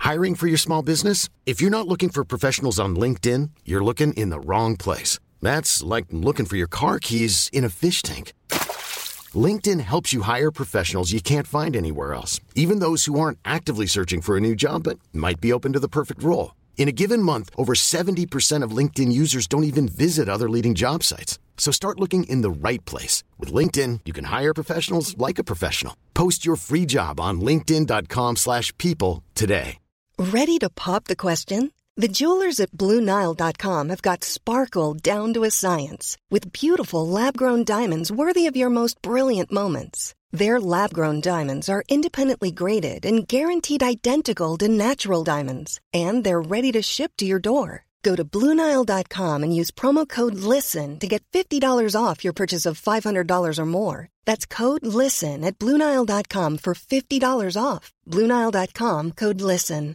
Hiring for your small business? If you're not looking for professionals on LinkedIn, you're looking in the wrong place. That's like looking for your car keys in a fish tank. LinkedIn helps you hire professionals you can't find anywhere else, even those who aren't actively searching for a new job but might be open to the perfect role. In a given month, over 70% of LinkedIn users don't even visit other leading job sites. So start looking in the right place. With LinkedIn, you can hire professionals like a professional. Post your free job on linkedin.com/people today. Ready to pop the question? The jewelers at BlueNile.com have got sparkle down to a science with beautiful lab-grown diamonds worthy of your most brilliant moments. Their lab-grown diamonds are independently graded and guaranteed identical to natural diamonds, and they're ready to ship to your door. Go to BlueNile.com and use promo code LISTEN to get $50 off your purchase of $500 or more. That's code LISTEN at BlueNile.com for $50 off. BlueNile.com, code LISTEN.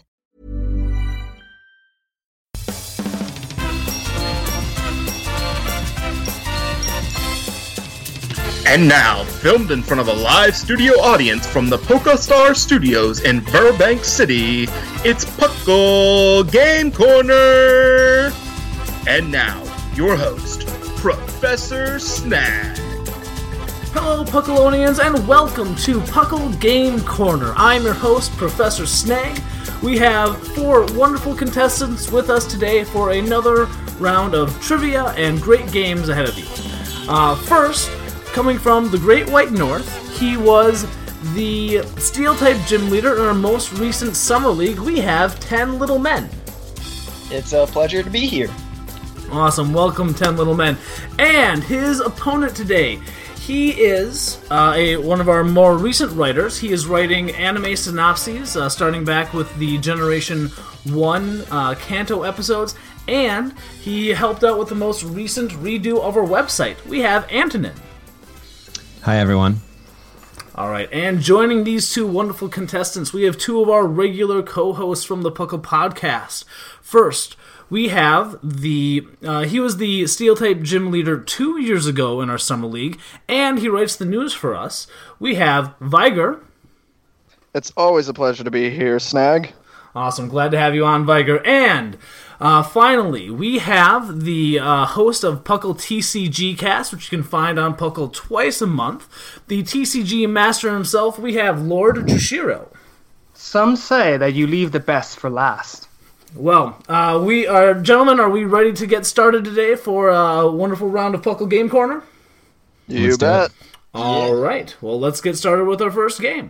And now, filmed in front of a live studio audience from the PokeStar Studios in Burbank City, it's Puckle Game Corner! And now, your host, Professor Snag. Hello, Puckalonians, and welcome to Puckle Game Corner. I'm your host, Professor Snag. We have 4 wonderful contestants with us today for another round of trivia and great games ahead of you. First, coming from the Great White North, he was the Steel-type gym leader in our most recent Summer League. We have 10 Little Men. It's a pleasure to be here. Awesome. Welcome, 10 Little Men. And his opponent today, he is one of our more recent writers. He is writing anime synopses, starting back with the Generation 1 Kanto episodes, and he helped out with the most recent redo of our website. We have Antonin. Hi, everyone. All right, and joining these 2 wonderful contestants, we have 2 of our regular co-hosts from the Puckle Podcast. First, we have he was the Steel-type gym leader 2 years ago in our Summer League, and he writes the news for us. We have Viger. It's always a pleasure to be here, Snag. Awesome, glad to have you on, Viger. And finally, we have the host of Puckle TCG Cast, which you can find on Puckle twice a month. The TCG master himself, we have Lord Jushiro. Some say that you leave the best for last. Well, gentlemen, are we ready to get started today for a wonderful round of Puckle Game Corner? You bet. All right, well, let's get started with our first game.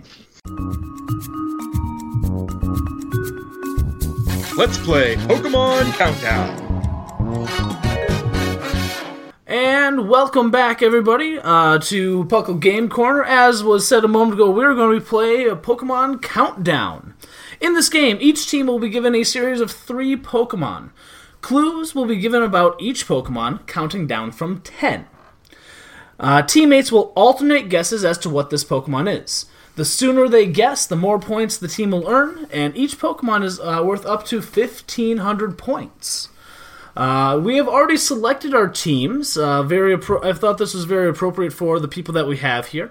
Let's play Pokemon Countdown. And welcome back, everybody, to Puckle Game Corner. As was said a moment ago, we're going to play a Pokemon Countdown. In this game, each team will be given a series of 3 Pokemon. Clues will be given about each Pokemon, counting down from 10. Teammates will alternate guesses as to what this Pokemon is. The sooner they guess, the more points the team will earn, and each Pokemon is worth up to 1,500 points. We have already selected our teams. I thought this was very appropriate for the people that we have here.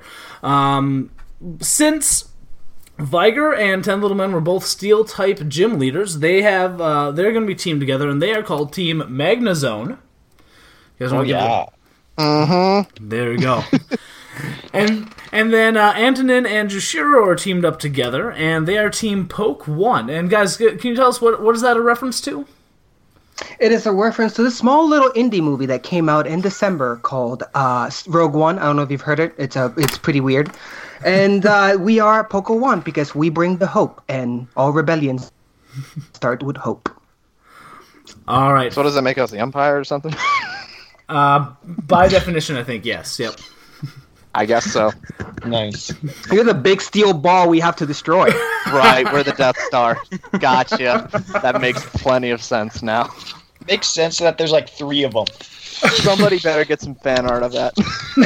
Since Viger and 10 Little Men were both Steel-type gym leaders, they're going to be teamed together, and they are called Team Magnezone. You guys want to yeah. There we go. And then Antonin and Jushiro are teamed up together, and they are Team Poke 1. And guys, can you tell us what is that a reference to? It is a reference to this small little indie movie that came out in December called Rogue One. I don't know if you've heard it. It's pretty weird. And we are Poke 1 because we bring the hope, and all rebellions start with hope. All right. So what does that make us, the Empire or something? By definition, I think, yes. Yep. I guess so. Nice. You're the big steel ball we have to destroy. Right, we're the Death Star. Gotcha. That makes plenty of sense now. Makes sense that there's like 3 of them. Somebody better get some fan art of that.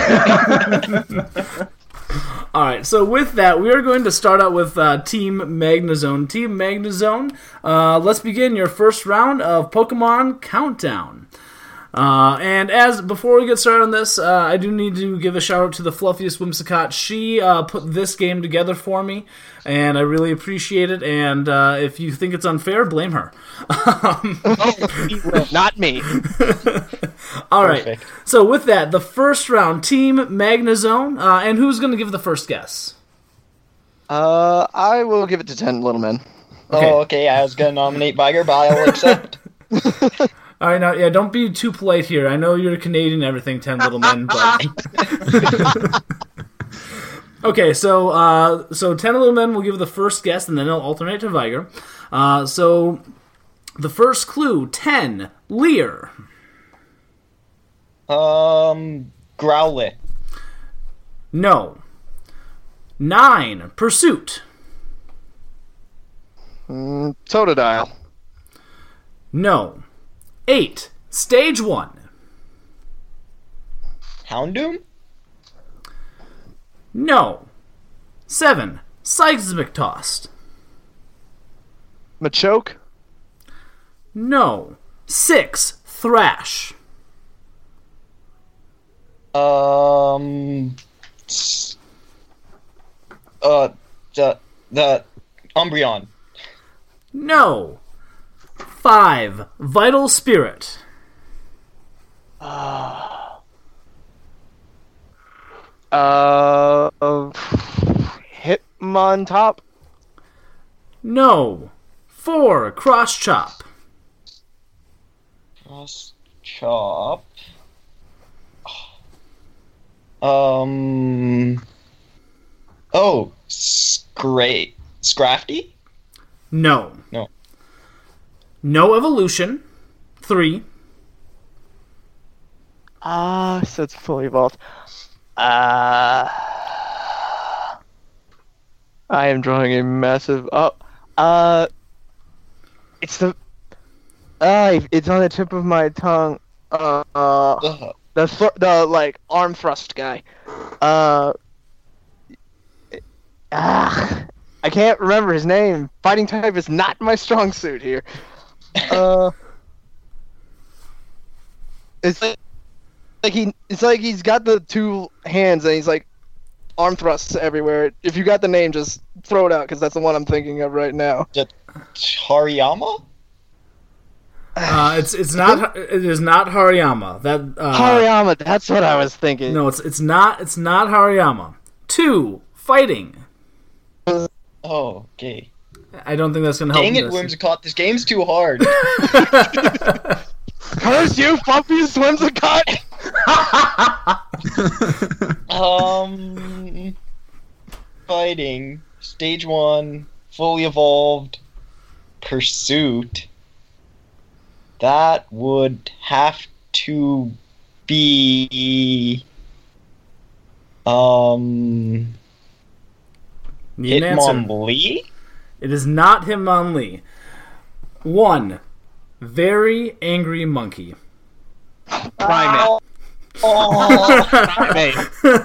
Alright, so with that, we are going to start out with Team Magnezone. Team Magnezone, let's begin your first round of Pokemon Countdown. And before we get started on this, I do need to give a shout out to the Fluffiest Whimsicott. She put this game together for me, and I really appreciate it. And if you think it's unfair, blame her. Not me. All right. So with that, the first round, Team Magnazone, and who's going to give the first guess? I will give it to 10 Little Men. Okay. Oh, okay. I was gonna nominate Viger, but I'll accept. All right, now, don't be too polite here. I know you're Canadian and everything, 10 Little Men, but... Okay, so 10 Little Men will give the first guess, and then they'll alternate to Viger. So, the first clue, 10, Lear. Growlithe. No. 9, Pursuit. Totodile. No. 8, Stage 1. Houndoom? No. 7, Seismic Tossed. Machoke. No. 6, Thrash. The Umbreon. No. 5, Vital Spirit. Hitmontop. No. 4, Cross Chop. Cross Chop. Oh, Scrafty? No. No. No Evolution. 3. So it's fully evolved. I am drawing a massive... it's the... it's on the tip of my tongue. The like, arm thrust guy. I can't remember his name. Fighting type is not my strong suit here. It's like he's got the two hands and he's like arm thrusts everywhere. If you got the name, just throw it out because that's the one I'm thinking of right now. Hariyama? It is not Hariyama. Hariyama, that's what I was thinking. No, it's not Hariyama. 2, Fighting. Oh, okay. I don't think that's gonna help. Dang it, Whimsicott, this game's too hard. Curse you, Fluffiest Whimsicott! Fighting. Stage 1. Fully evolved. Pursuit. That would have to be... Hitmonlee? It is not Hitmonlee. 1, Very Angry Monkey. Primate. Primate.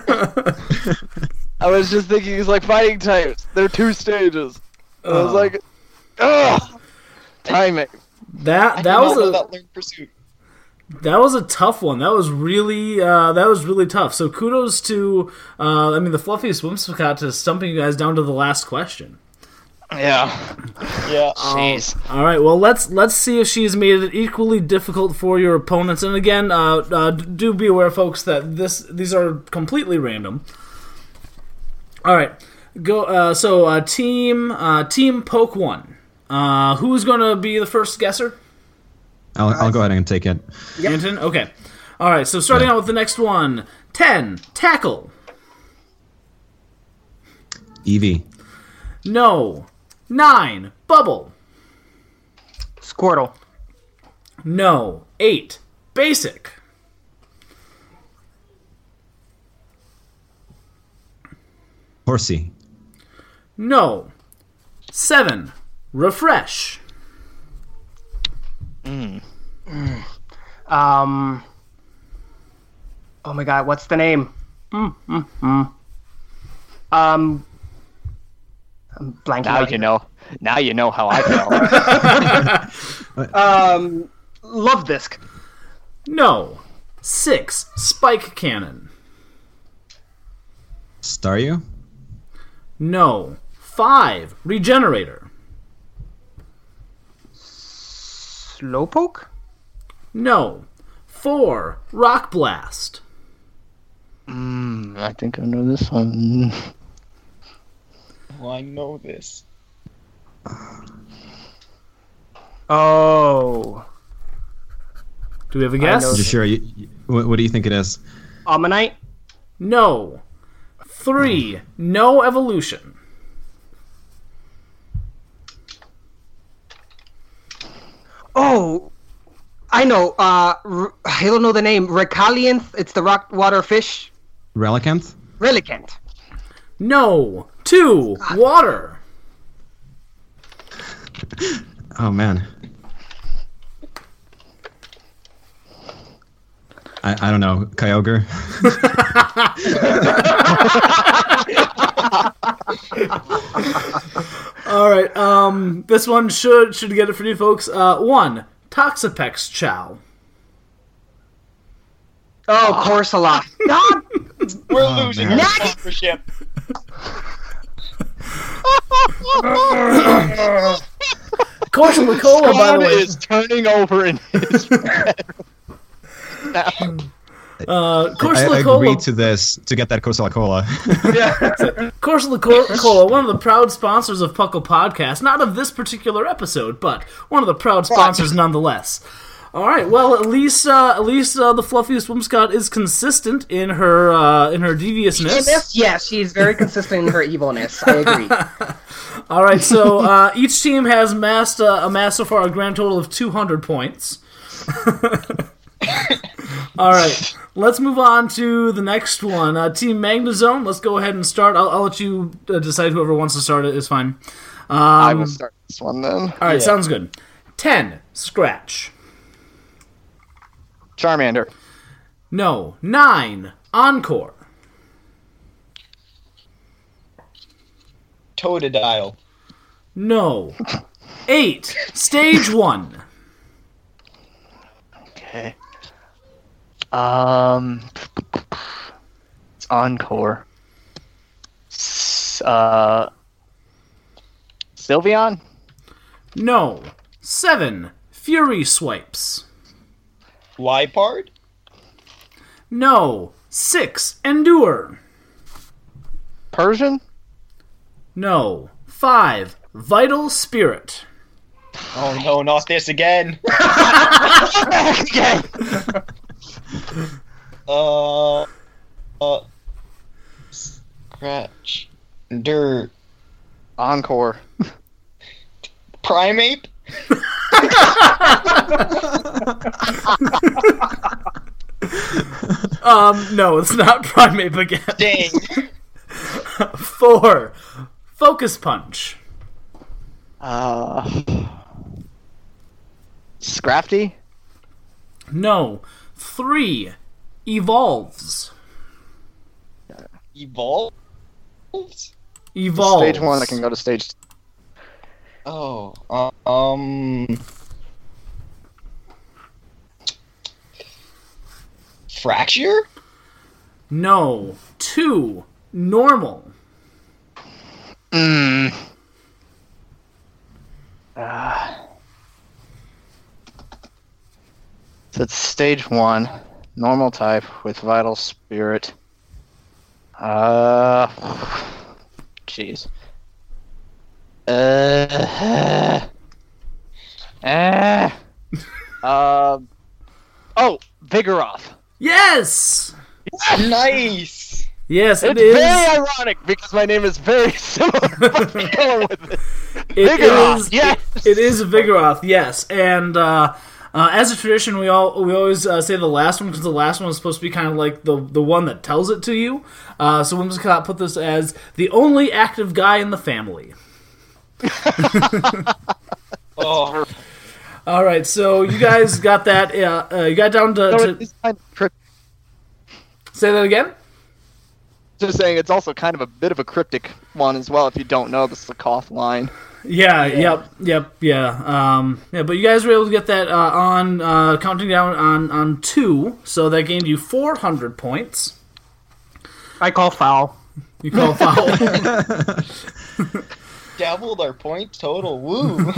I was just thinking it's like fighting types. They're 2 stages. I was like, ugh! Primate. That was a tough one. That was really tough. So kudos to the Fluffiest Whimsicott to stumping you guys down to the last question. Yeah. Jeez. All right. Well, let's see if she's made it equally difficult for your opponents. And again, do be aware, folks, that these are completely random. All right. Go. Team Poke 1. Who's going to be the first guesser? I'll go ahead and take it. Yep. Anton? Okay. All right, so starting out with the next one. 10, Tackle. Eevee. No. 9, Bubble. Squirtle. No. 8, Basic. Horsey. No. 7, Refresh. Oh my god, what's the name? I'm blanking. Now you know. Now you know how I feel. Love Disc. No. 6. Spike cannon. Staryu? No. 5. Regenerator. Slowpoke? No. 4. Rock Blast. I think I know this one. Well, I know this. Oh. Do we have a guess? You sure? What do you think it is? Ammonite? No. 3. No evolution. Oh, I know. I don't know the name. Recalianth. It's the rock water fish. Relicanth? Relicanth. No. 2. Water. Oh, man. I don't know. Kyogre? All right. This one should get it for you folks. 1. Toxapex Chow. Oh, Corsola. God. We're losing our sponsorship. Corsola Cola, by the way. is turning over in his bed. Corsola I Cola. agreed to this to get that Corsola Cola. Corsola Cola, one of the proud sponsors of Puckle Podcast. Not of this particular episode, but one of the proud sponsors nonetheless. All right. Well, at least the fluffiest Whimsicott is consistent in her deviousness. Yes, she's very consistent in her evilness. I agree. All right. So each team has amassed so far a grand total of 200 points. All right. Let's move on to the next one. Team Magnezone, let's go ahead and start. I'll let you decide. Whoever wants to start it is fine. I will start this one then. All right, sounds good. 10, Scratch. Charmander. No. 9, Encore. Totodile. No. 8, Stage 1. Okay. It's Encore. Sylveon? No. 7, Fury Swipes. Liepard? No. 6, Endure. Persian? No. 5, Vital Spirit. Oh no, not this again. Scratch. Dirt. Encore. Primate? No, it's not Primate again. Dang. 4, Focus Punch. Scrafty? No. 3, Evolves. Evolves? Evolves. Stage 1, I can go to stage 2. Oh, Fracture? No. 2, Normal. So it's stage 1, normal type with vital spirit. Jeez. Oh, Vigoroth. Yes! Nice! Yes, It's is. very ironic because my name is very similar. But I'm going with it. It Vigoroth, is. yes. It is Vigoroth, yes. And as a tradition, we always say the last one because the last one is supposed to be kind of like the one that tells it to you. So Whimsicott put this as the only active guy in the family. Oh. All right, so you guys got that. You got down to It's kind of cryptic. Say that again. Just saying, it's also kind of a bit of a cryptic one as well. If you don't know the Slakoth line. Yeah, yep, yeah. But you guys were able to get that on counting down on 2, so that gained you 400 points. I call foul. You call foul. Doubled our point total. Woo.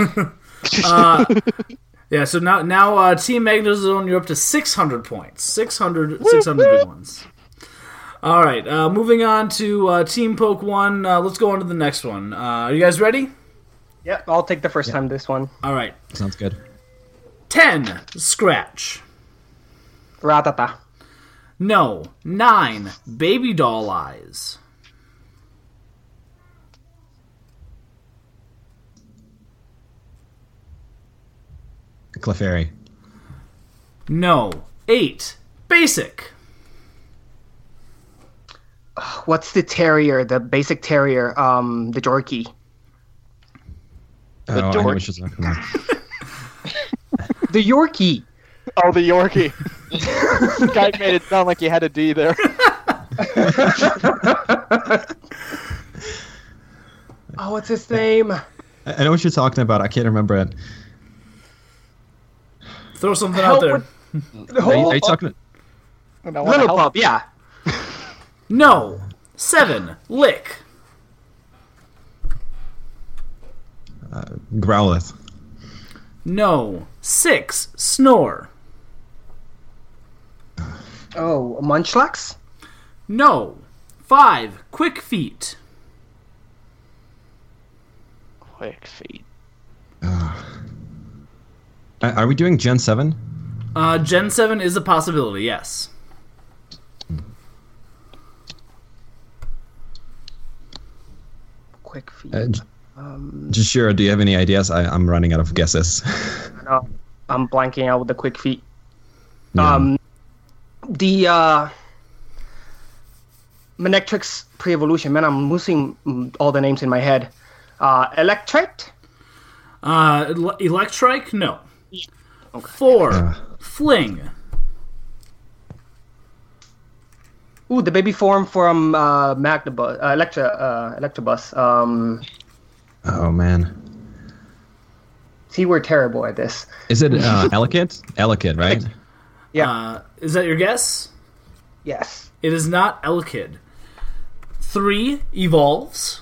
Yeah, so now Team Magnezone, you're up to 600 points. 600 big ones. All right, moving on to Team Poke 1. Let's go on to the next one. Are you guys ready? Yep, I'll take the first time this one. All right. Sounds good. 10, Scratch. Ratata. No. 9, Baby Doll Eyes. Clefairy. No. 8, Basic. What's the terrier? The basic terrier. The Jorky. Oh, I know what you're talking about. The Yorkie. Oh, the Yorkie. The guy made it sound like he had a D there. Oh, what's his name? I know what you're talking about. I can't remember it. Throw something out there. Are you talking? Little Pup, yeah. No. 7, Lick. Growlithe. No. 6, Snore. Oh, Munchlax? No. 5, Quick Feet. Quick feet. Are we doing Gen 7? Gen 7 is a possibility, yes. Quick Feet. Just sure. Do you have any ideas? I'm running out of guesses. No, I'm blanking out with the Quick Feet. Yeah. The Manectrix pre-evolution. Man, I'm losing all the names in my head. Electrite? Electrike? No. Okay. 4, Fling. Ooh, the baby form from Magnabus, Electabuzz. Oh man. See, we're terrible at this. Is it Elekid? Elekid, right? Yeah. Is that your guess? Yes. It is not Elekid. 3, Evolves.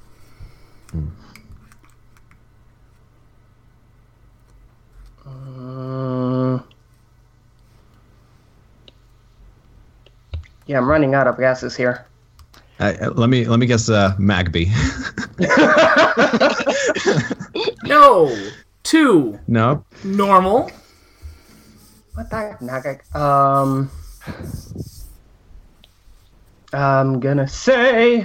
Yeah, I'm running out of guesses here. Let me guess. Magby. No. 2, No. Normal. What the heck? I'm gonna say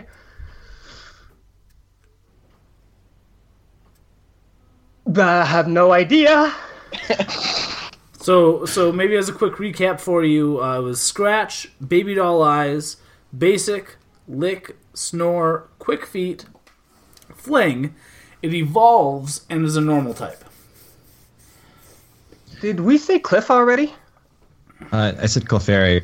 I have no idea. So maybe as a quick recap for you, it was Scratch, Baby Doll Eyes, Basic, Lick, Snore, Quick Feet, Fling. It evolves and is a normal type. Did we say Cliff already? I said Clefairy.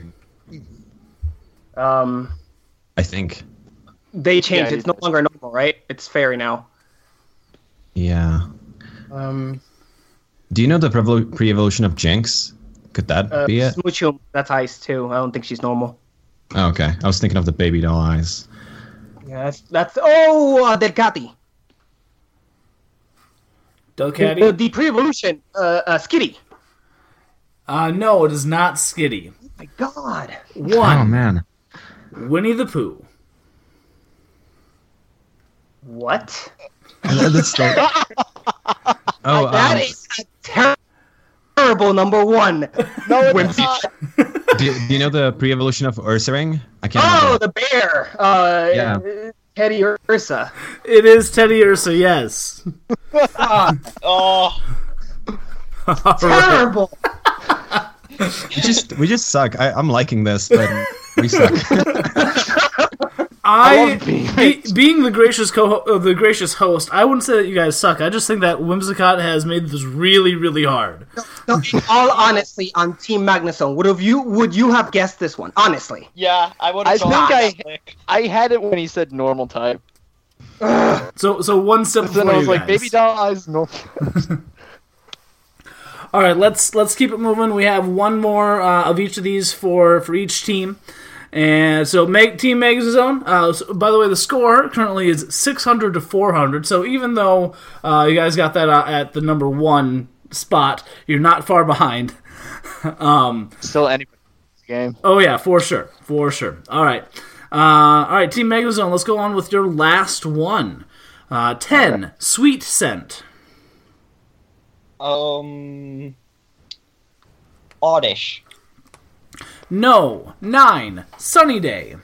Um, I think. They changed. It's no longer normal, right? It's fairy now. Yeah. Um, Do you know the pre-evolution of Jinx? Could that be it? Smoochum, that's ice too. I don't think she's normal. Oh, okay. I was thinking of the baby doll eyes. Yeah, that's Delcati. Delcatty? The pre-evolution, Skitty. No, it is not Skitty. Oh my God. 1, Oh man. Winnie the Pooh. What? That's oh, That is a terrible number 1. No, it's not. do you know the pre-evolution of Ursaring? I can't Oh, remember. the bear. Yeah. Teddy Ursa. It is Teddy Ursa, yes. Oh, Terrible. We just suck. I'm liking this, but we suck. Being the gracious host, I wouldn't say that you guys suck. I just think that Whimsicott has made this really, really hard. No, in all honesty, on Team Magnezone, would you have guessed this one? Honestly. yeah, I would I have think I had it when he said normal type. So one step Then before I was you like, guys. baby doll eyes, no. All right, let's keep it moving. We have one more of each of these for each team. And so Team Megazone, so by the way, the score currently is 600 to 400. So even though you guys got that at the number 1 spot, you're not far behind. Still anybody's game. Oh yeah, for sure. All right, Team Megazone, let's go on with your last one. 10, Sweet Scent. Oddish. No. 9, Sunny Day.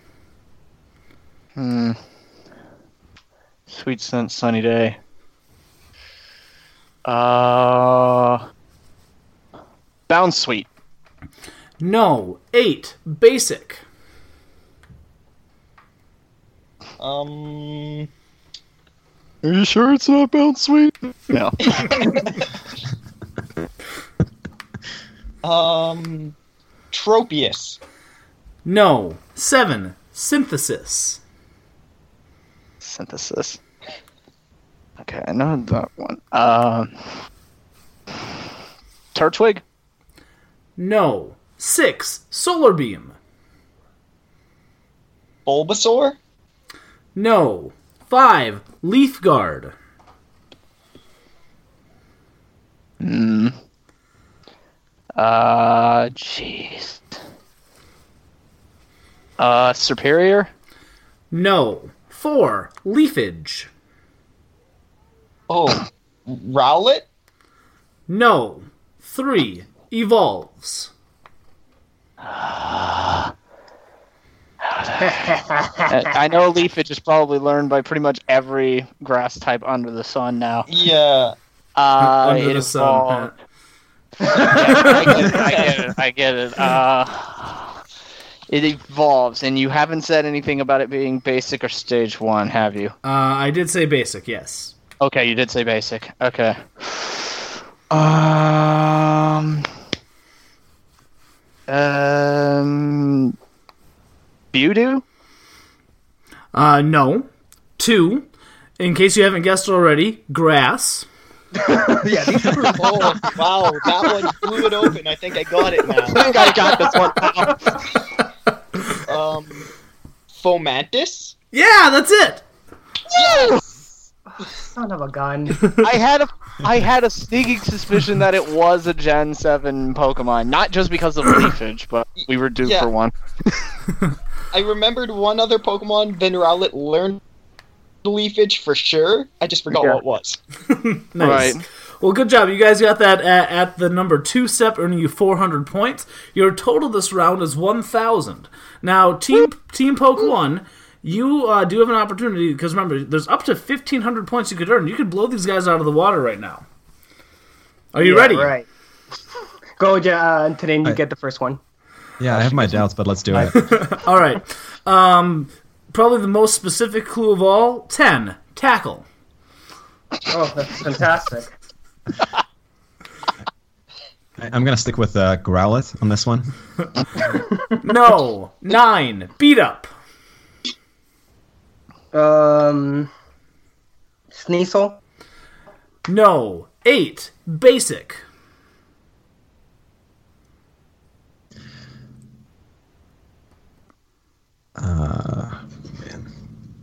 Sweet Scent, Sunny Day. Bound Sweet. No. 8, Basic. Are you sure it's not Bound Sweet? No. Tropius. No. 7, Synthesis. Synthesis. Okay, I know that one. Turtwig? No. 6, Solar Beam. Bulbasaur. No. 5, Leaf Guard. Jeez. Superior? No. 4, Leafage. Oh, Rowlet. No. 3, Evolves. I know Leafage is probably learned by pretty much every grass type under the sun now. Yeah. Under It the sun, evolved. I get it. It evolves, and you haven't said anything about it being basic or stage 1, have you? I did say Basic, yes. Okay, you did say basic. Okay. Bewdoo? No. 2, in case you haven't guessed already, Grass. Yeah, these are Oh, wow. That one blew it open. I think I got it I now. think I got this one now. Fomantis. Yeah, that's it! son of a gun. I had a sneaking suspicion that it was a Gen 7 Pokemon. Not just because of Leafage, but we were due for one. I remembered one other Pokemon Rowlet learned Leafage for sure. I just forgot what it was. Nice. Right. Well, good job. You guys got that at the number 2 step, earning you 400 points. Your total this round is 1,000. Now, Team Poke 1, you do have an opportunity, because remember, there's up to 1,500 points you could earn. You could blow these guys out of the water right now. Are you ready? Right. Go, today you get the first one. Yeah, I have my doubts, but let's do it. All right. Probably the most specific clue of all, 10, Tackle. Oh, that's fantastic. I'm going to stick with Growlithe on this one. No. 9, Beat Up. Sneasel? No. 8, Basic. Man.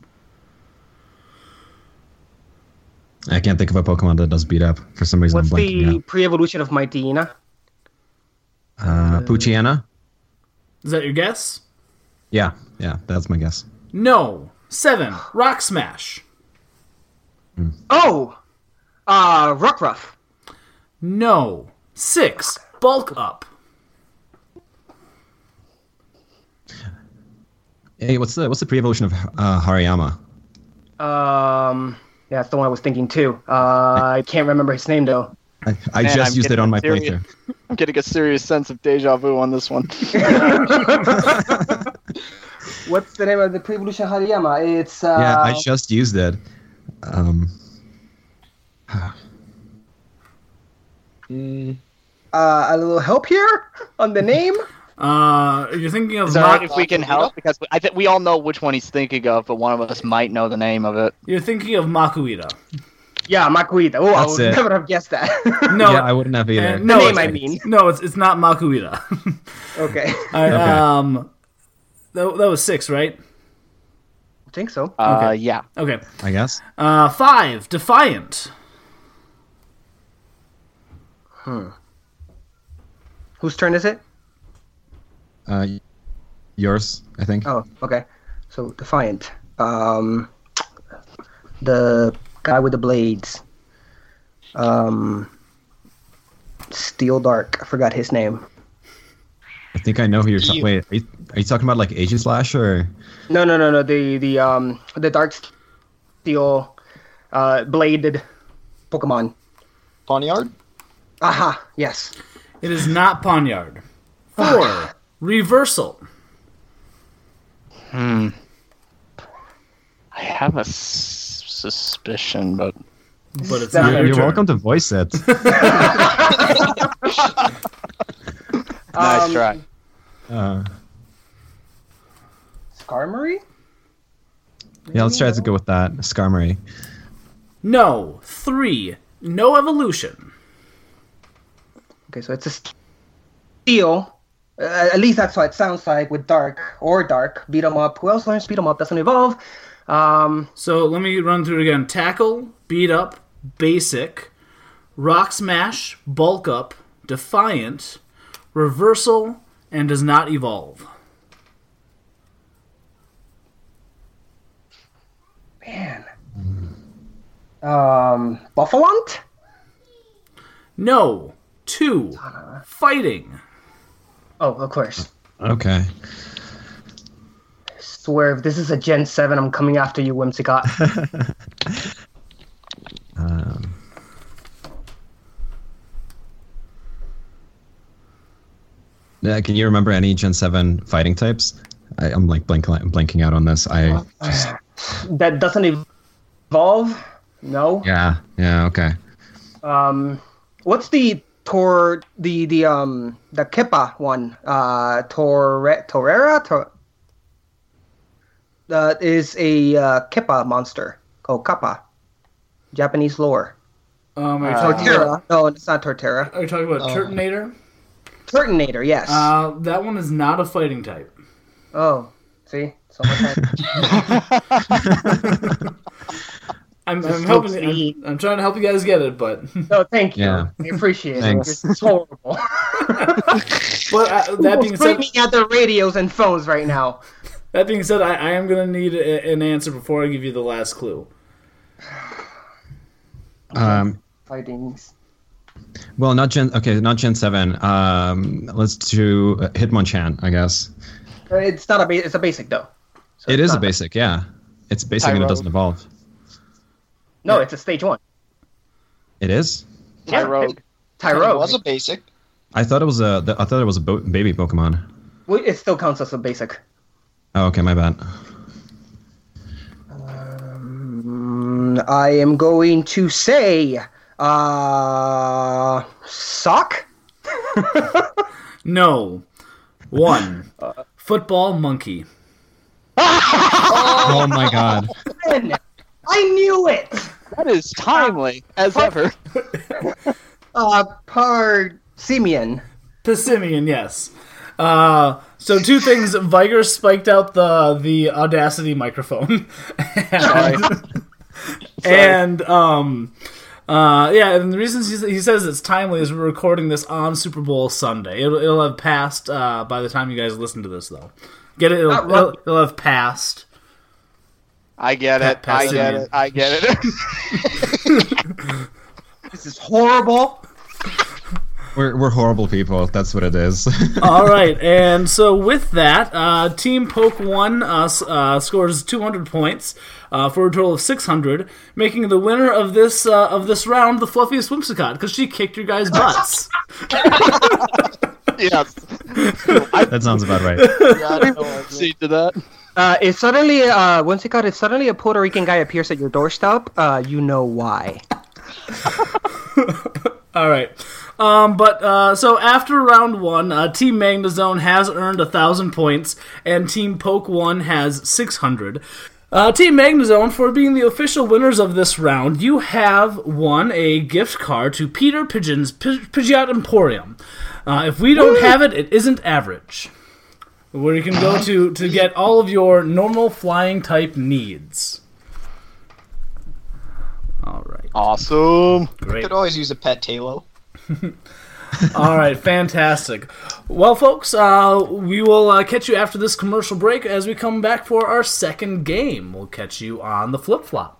I can't think of a Pokemon that does Beat Up. For some reason, What's I'm blanking the pre-evolution of Mightyena? Poochyena? Is that your guess? Yeah, that's my guess. No. 7, Rock Smash. Oh! Rockruff. No. 6, Bulk Up. Hey, what's the pre-evolution of Hariyama? Yeah, that's the one I was thinking too. I can't remember his name though. I just used it on my playthrough. I'm getting a serious sense of deja vu on this one. What's the name of the pre-evolution Hariyama? It's Yeah, I just used it. a little help here on the name. You're thinking of Is it alright if we can help? Because I think we all know which one he's thinking of, but one of us might know the name of it. You're thinking of Makuhita. Yeah, Makuhita. Oh, I That's would it. never have guessed that. No, Yeah, I wouldn't have either. no, name, it's- I mean. No, it's not Makuhita. Okay. That was 6, right? I think so. Yeah. Okay. I guess. 5, Defiant. Whose turn is it? Yours, I think. Oh, okay. So Defiant. The guy with the blades. Steel Dark. I forgot his name. I think I know who you're talking. Wait, are you talking about like Aegislash or? No. The Dark Steel bladed Pokemon. Pawniard? Aha, yes. It is not Pawniard. 4, Reversal. I have a suspicion, but But it's not You're your turn. welcome to voice it. nice try. Skarmory? Yeah, let's try to go with that. Skarmory. No. 3, No Evolution. Okay, so it's a steel. At least that's what it sounds like with Dark or Dark. Beat 'em up. Who else learns beat 'em up? Doesn't evolve. So let me run through it again. Tackle, Beat Up, Basic, Rock Smash, Bulk Up, Defiant, Reversal, and does not evolve. Man. Buffalont? No. 2, Fighting. Oh, of course. Okay. Swear, if this is a Gen 7, I'm coming after you, Whimsicott. Yeah, can you remember any Gen 7 fighting types? I'm like blanking out on this. That doesn't evolve? No. Yeah, okay. What's the Kippa one? Torera? That is a Kippa monster called Kappa. Japanese lore. Are you talking Torterra. No, it's not Torterra. Are you talking about Turtonator? Turtonator, yes. That one is not a fighting type. Oh, see? So much I'm helping. I'm trying to help you guys get it, but No, thank you. Yeah. I appreciate Thanks. it. This is horrible. but that being said, Screaming at their radios and phones right now. that being said, I am gonna need an answer before I give you the last clue. Fightings. Well, not Gen 7. Let's do Hitmonchan, I guess. It's not a it's a basic though. So It it's is a not- basic, yeah. It's basic and it Tyro. doesn't evolve. No, it's a stage 1. It is? Tyrogue. It Tyrogue. was a basic. I thought it was a baby Pokemon. Well, it still counts as a basic. Oh, okay, my bad. I am going to say sock. No. 1, Football Monkey. Oh my god. I knew it. That is timely as ever. Simeon. Pissimian, yes. So 2 things. Viger spiked out the Audacity microphone. And and the reason he says it's timely is we're recording this on Super Bowl Sunday. It'll have passed by the time you guys listen to this, though. Get it? It'll have passed. I get it. I get it. I get it. This is horrible. We're horrible people. That's what it is. All right, and so with that, Team Poke 1 scores 200 points for a total of 600, making the winner of this round the fluffiest Whimsicott because she kicked your guys' butts. Yes. That sounds about right. See to that. If suddenly, Whimsicott, if suddenly a Puerto Rican guy appears at your doorstep, you know why. All right. So after round 1, Team Magnazone has earned 1,000 points, and Team Poke 1 has 600. Team Magnazone, for being the official winners of this round, you have won a gift card to Peter Pigeon's Pidgeot Emporium. If we don't have it, it isn't average. Where you can go to get all of your normal flying type needs. All right. Awesome. Great. Could always use a pet Talo. All right, fantastic. Well, folks, we will catch you after this commercial break as we come back for our second game. We'll catch you on the flip-flop.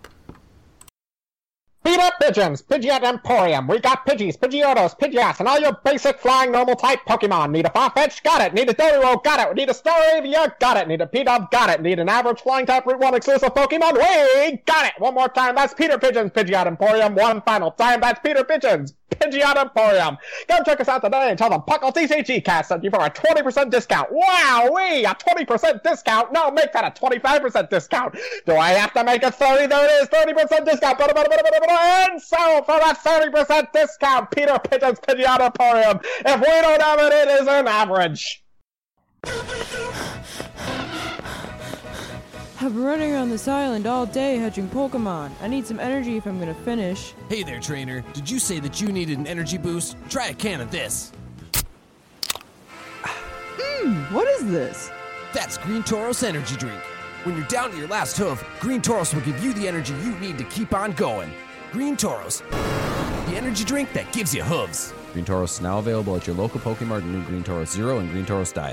Peter Pigeons, Pidgeot Emporium. We got Pidgeys, Pidgeotos, Pidgeots, and all your basic flying normal type Pokemon. Need a Farfetch? Got it. Need a Doduo? Got it. Need a Staravia? Got it. Need a P-Dub? Got it. Need an average flying type Route 1 exclusive Pokemon? We got it. One more time. That's Peter Pigeons, Pidgeot Emporium. One final time. That's Peter Pigeons, Pidgeot Emporium. Come check us out today and tell them Puckle TCG Cast sent you for a 20% discount. Wow-wee! A 20% discount? No, make that a 25% discount. Do I have to make it 30? There it is. 30% discount. And so for that 30% discount, Peter Pigeon's Pidgeot Emporium. If we don't have it, it is an average. I've been running around this island all day hatching Pokemon. I need some energy if I'm gonna finish. Hey there, trainer. Did you say that you needed an energy boost? Try a can of this. What is this? That's Green Tauros Energy Drink. When you're down to your last hoof, Green Tauros will give you the energy you need to keep on going. Green Tauros, the energy drink that gives you hooves. Green Tauros is now available at your local Pokemart in new Green Tauros Zero and Green Tauros Diet.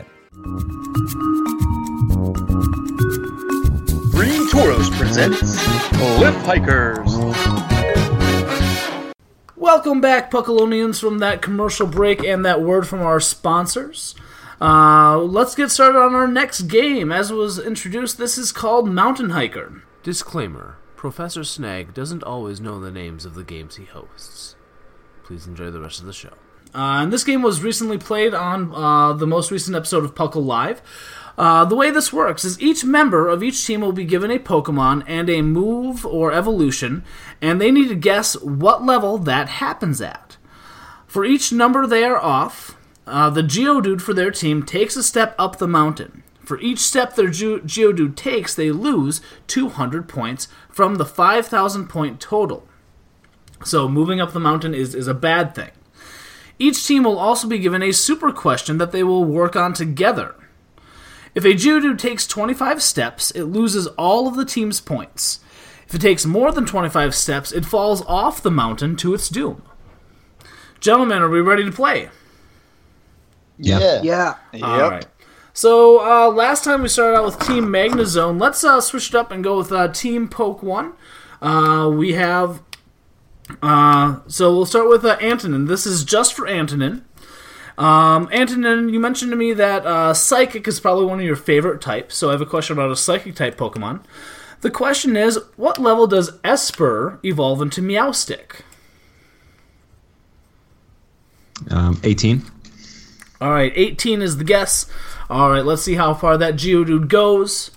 Green Tauros presents Cliff Hikers. Welcome back, Puckalonians, from that commercial break and that word from our sponsors. Let's get started on our next game. As was introduced, this is called Mountain Hiker. Disclaimer: Professor Snag doesn't always know the names of the games he hosts. Please enjoy the rest of the show. And this game was recently played on the most recent episode of Puckle Live. The way this works is each member of each team will be given a Pokemon and a move or evolution, and they need to guess what level that happens at. For each number they are off, the Geodude for their team takes a step up the mountain. For each step their Geodude takes, they lose 200 points from the 5,000 point total. So moving up the mountain is a bad thing. Each team will also be given a super question that they will work on together. If a Geodude takes 25 steps, it loses all of the team's points. If it takes more than 25 steps, it falls off the mountain to its doom. Gentlemen, are we ready to play? Yeah. All right. So last time we started out with Team Magnazone. Let's switch it up and go with Team Poke 1. We have... so we'll start with Antonin. This is just for Antonin. Antonin, you mentioned to me that Psychic is probably one of your favorite types, so I have a question about a Psychic-type Pokemon. The question is, what level does Esper evolve into Meowstic? 18. All right, 18 is the guess. All right, let's see how far that Geodude goes.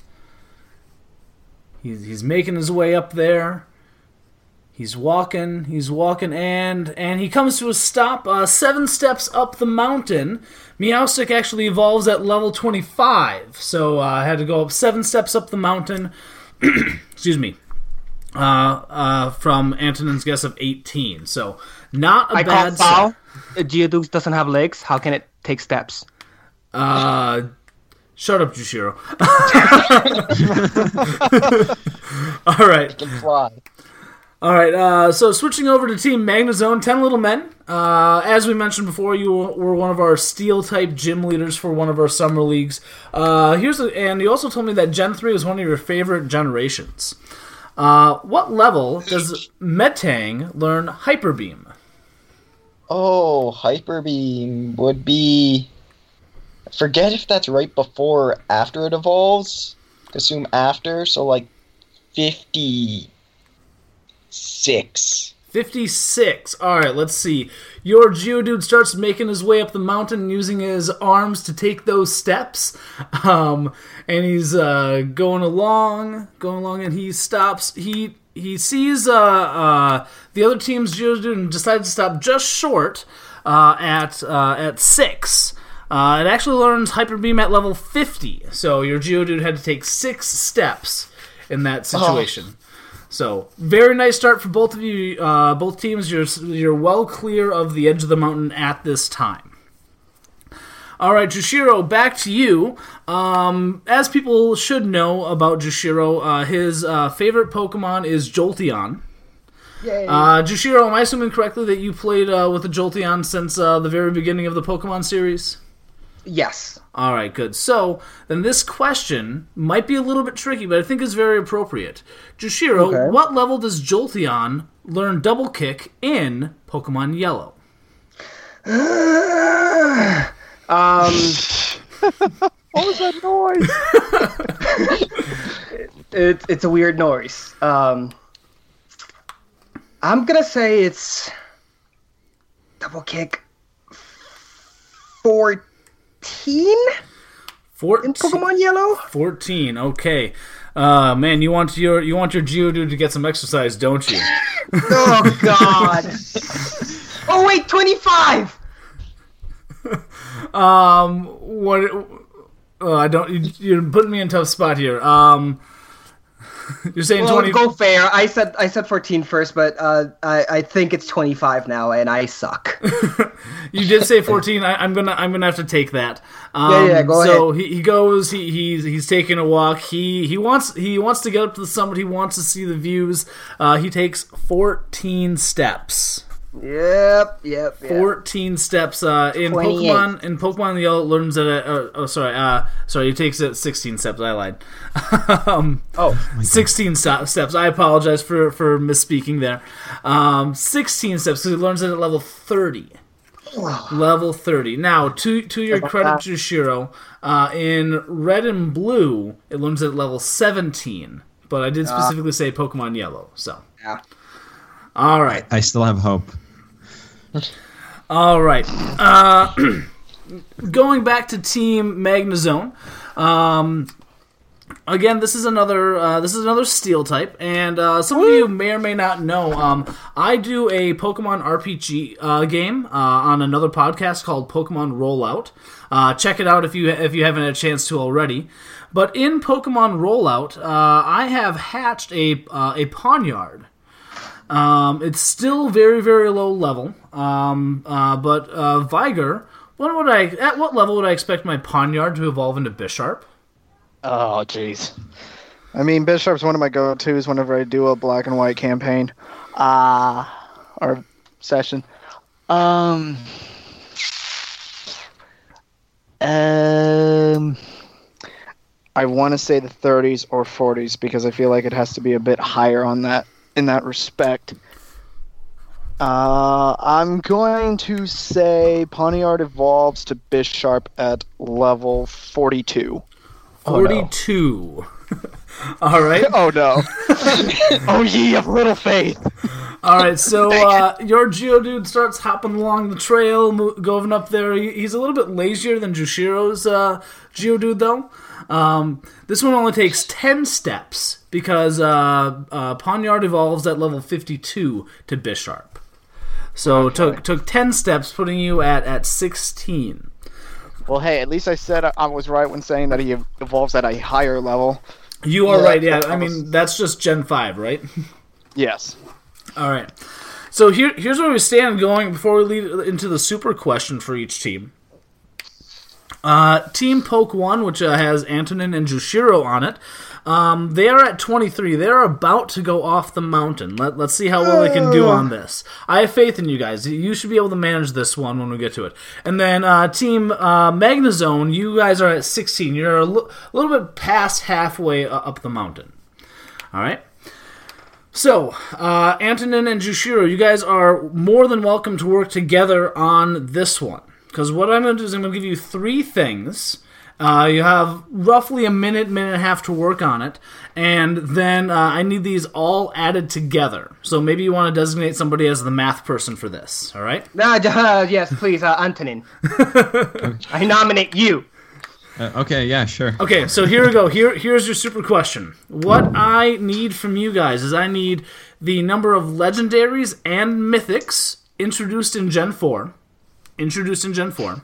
He's making his way up there. He's walking, and he comes to a stop 7 steps up the mountain. Meowstic actually evolves at level 25, so I had to go up 7 steps up the mountain. Excuse me. From Antonin's guess of 18, so not a bad step. Geodude doesn't have legs. How can it take steps? Shut up, Jushiro. All right. It can fly. All right, so switching over to Team Magnazone, 10 Little Men. As we mentioned before, you were one of our Steel-type gym leaders for one of our summer leagues. And you also told me that Gen 3 is one of your favorite generations. What level does Metang learn Hyper Beam? Oh, Hyper Beam would be... I forget if that's right before or after it evolves. Assume after, so like 56. 56. Alright, let's see. Your Geodude starts making his way up the mountain using his arms to take those steps. And he's going along, and he stops. He sees the other team's Geodude and decides to stop just short. at 6. It actually learns Hyper Beam at level 50, so your Geodude had to take 6 steps in that situation. So, very nice start for both of you, both teams. You're well clear of the edge of the mountain at this time. All right, Jushiro, back to you. As people should know about Jushiro, his favorite Pokemon is Jolteon. Yay. Jushiro, am I assuming correctly that you played with the Jolteon since the very beginning of the Pokemon series? Yes. All right, good. So, then this question might be a little bit tricky, but I think is very appropriate. Jushiro, what level does Jolteon learn Double Kick in Pokemon Yellow? What was that noise? It's a weird noise. I'm gonna say it's Double Kick 14? 14 in Pokemon Yellow? 14, okay. Man, you want your Geodude to get some exercise, don't you? Oh, God. Oh, wait, 25! I don't. You're putting me in a tough spot here. You're saying 20. Go fair. I said 14 first, but I think it's 25 now, and I suck. You did say 14. I'm gonna have to take that. Go ahead. So he goes. He's taking a walk. He wants to get up to the summit. He wants to see the views. He takes 14 steps. Yep. 14 steps in 28. Pokemon Yellow learns that he takes it 16 steps. I lied. 16 steps. I apologize for misspeaking there. 16 steps. So he learns it at level 30. Level 30. Now, to your credit, Jushiro, in Red and Blue, it learns at level 17. But I did specifically say Pokemon Yellow. So. Yeah. All right. I still have hope. All right. Going back to Team Magnezone. Again, this is another Steel type, and some of you may or may not know. I do a Pokemon RPG game on another podcast called Pokemon Rollout. Check it out if you haven't had a chance to already. But in Pokemon Rollout, I have hatched a Pawniard. It's still very, very low level. But Viger, at what level would I expect my Pawniard to evolve into Bisharp? Oh, jeez. I mean, Bisharp's one of my go-tos whenever I do a black and white campaign. Or session. I want to say the 30s or 40s because I feel like it has to be a bit higher on that in that respect. I'm going to say Pawniard evolves to Bisharp at level 42. 42. All right. Oh, no. Oh, ye of little faith. All right, so your Geodude starts hopping along the trail, going up there. He's a little bit lazier than Jushiro's Geodude, though. This one only takes 10 steps because Pawniard evolves at level 52 to Bisharp. So took 10 steps, putting you at 16. Well, hey, at least I said I was right when saying that he evolves at a higher level. You are right, yeah. I mean, that's just Gen 5, right? Yes. All right. So here's where we stand going before we lead into the super question for each team. Team Poke 1, which has Antonin and Jushiro on it, they are at 23. They're about to go off the mountain. Let's see how well they can do on this. I have faith in you guys. You should be able to manage this one when we get to it. And then Team Magnezone, you guys are at 16. You're a little bit past halfway up the mountain. All right? So, Antonin and Jushiro, you guys are more than welcome to work together on this one. Because what I'm going to do is I'm going to give you 3 things. You have roughly a minute and a half to work on it. And then I need these all added together. So maybe you want to designate somebody as the math person for this. All right? Yes, please, Antonin. I nominate you. Okay, yeah, sure. Okay, so here we go. Here's your super question. What I need from you guys is I need the number of legendaries and mythics introduced in Gen 4. introduced in Gen 4.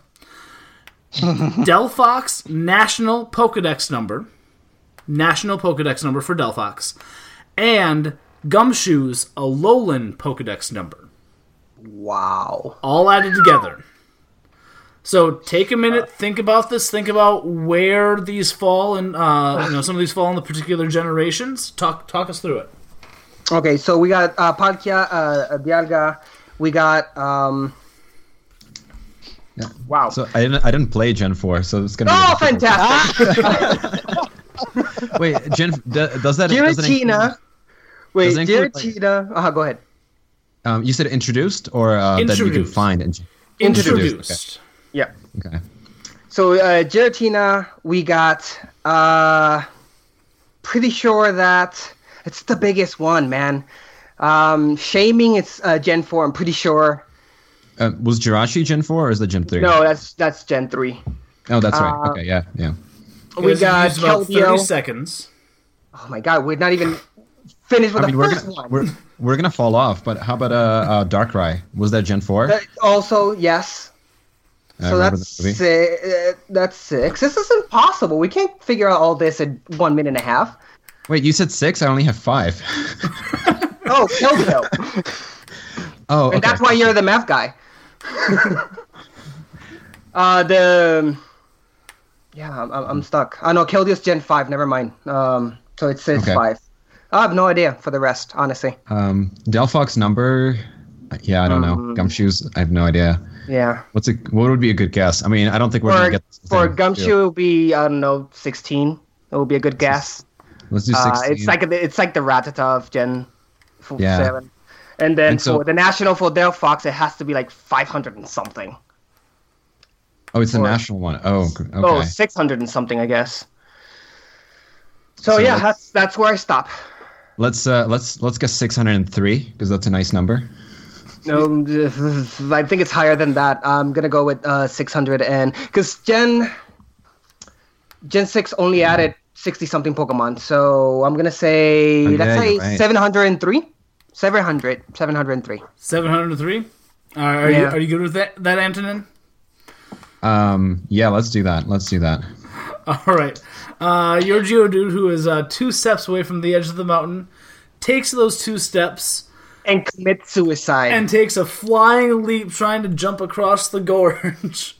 Delphox National Pokedex number. National Pokedex number for Delphox. And Gumshoe's Alolan Pokedex number. Wow. All added together. So take a minute, think about this, think about where these fall, and some of these fall in the particular generations. Talk us through it. Okay, so we got Palkia, Dialga, we got wow. So I didn't play Gen 4, so it's gonna. Oh, fantastic! Wait, does that? Giratina. Wait, Giratina. Go ahead. You said introduced or that you can find? Introduced. Okay. Yeah. Okay. So Giratina, we got. Pretty sure that it's the biggest one, man. Shaming, it's Gen 4. I'm pretty sure. Was Jirachi Gen 4 or is that Gen 3? No, that's Gen 3. Oh, that's right. Okay, yeah. We got about 30 Keldeo. seconds. Oh my god, we're not even finished with the first one. We're gonna fall off, but how about Darkrai? Was that Gen 4? Also, yes. So that's 6. This is impossible. We can't figure out all this in 1 minute and a half. Wait, you said 6? I only have 5. Oh, Keldeo. Oh, okay. And that's why you're the math guy. I'm stuck. Oh no, Keldeo's Gen 5. Never mind. So it says 5. I have no idea for the rest, honestly. Delphox number? Yeah, I don't know. Gumshoes? I have no idea. Yeah. What would be a good guess? I mean, I don't think we're gonna get this for Gumshoe. It would be 16. It would be a good guess. Let's do 16. It's like the Rattata of Gen 7. And then for the national for Delphox, it has to be like 500 and something. Oh, it's the national one. Oh, okay. Oh, 600 and something, I guess. So yeah, that's where I stop. Let's guess 603 because that's a nice number. No, I think it's higher than that. I'm gonna go with 600 because Gen 6 only added 60-something Pokemon, so I'm gonna say right. 703. 703. 703. Are you good with that, Antonin? Yeah, let's do that. All right. Your Geodude, who is 2 steps away from the edge of the mountain, takes those 2 steps and commits suicide. And takes a flying leap trying to jump across the gorge.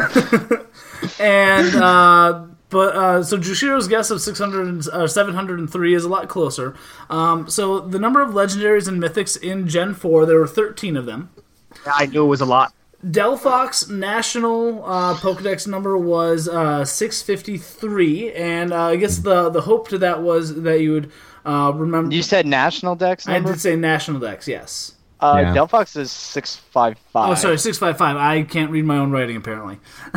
And so Jushiro's guess of 703 is a lot closer. So the number of legendaries and mythics in Gen 4, there were 13 of them. I knew it was a lot. Delphox national Pokedex number was 653, and I guess the hope to that was that you would remember. You said national dex number? I did say national dex, yes. Delphox is 655. Oh, sorry, 655. I can't read my own writing, apparently.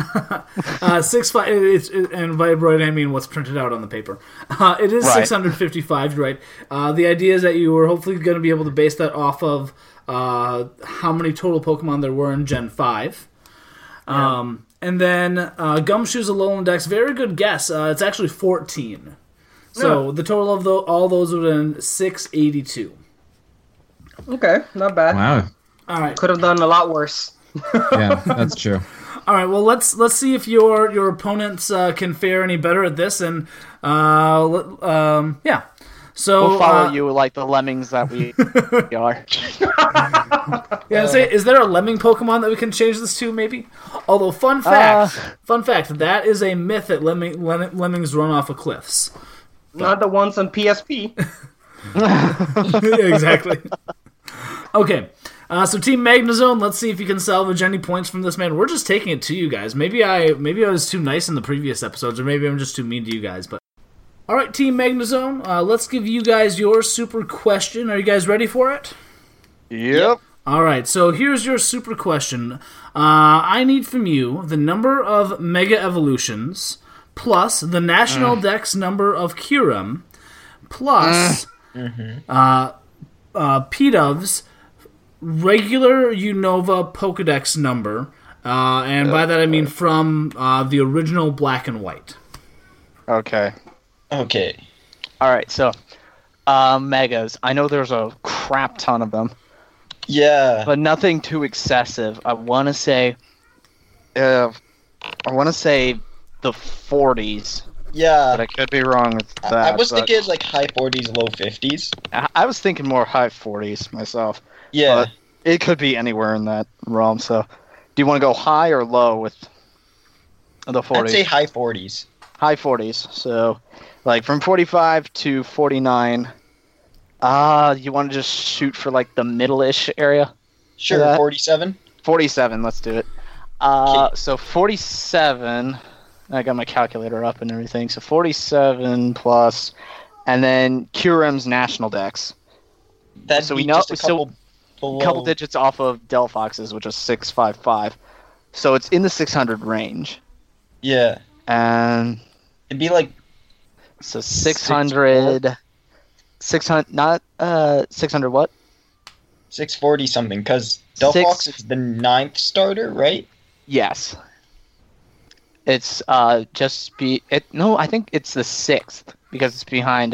65. And by writing, I mean what's printed out on the paper. It is 655, right? The idea is that you were hopefully going to be able to base that off of how many total Pokemon there were in Gen 5. And then Gumshoe's Alolan Dex, very good guess. It's actually 14. So the total of all those would have been 682. Okay, not bad. Wow. All right. Could have done a lot worse. Yeah, that's true. All right, well, let's see if your opponents can fare any better at this, and yeah. So we'll follow you like the lemmings that we are. Yeah, is there a lemming Pokemon that we can change this to, maybe? Although, fun fact, that is a myth that lemmings run off of cliffs. Not the ones on PSP. Yeah, exactly. Okay, so Team Magnezone, let's see if you can salvage any points from this, man. We're just taking it to you guys. Maybe I was too nice in the previous episodes, or maybe I'm just too mean to you guys, but... Alright, Team Magnezone, let's give you guys your super question. Are you guys ready for it? Yep. Alright, so here's your super question. I need from you the number of Mega Evolutions, plus the National Dex number of Kyurem, plus Pidov's regular Unova Pokedex number, and by that I mean from the original Black and White. Okay. Alright, so Megas. I know there's a crap ton of them. Yeah. But nothing too excessive. I want to say I want to say the 40s. Yeah. But I could be wrong with that. I was thinking like high 40s, low 50s. I was thinking more high 40s myself. Yeah. But it could be anywhere in that realm. So, do you want to go high or low with the 40s? I'd say high 40s. High 40s. So, like from 45 to 49. You want to just shoot for like the middle-ish area? Sure, 47? 47, let's do it. So 47, I got my calculator up and everything. So 47 plus, and then Kyurem's national dex. That'd so be we know just a couple below. Couple digits off of Delphox's, which is 655. So it's in the 600 range. Yeah. And it'd be like so 600 not 600 what? 640 something, because Delphox is the 9th starter, right? Yes. It's I think it's the 6th because it's behind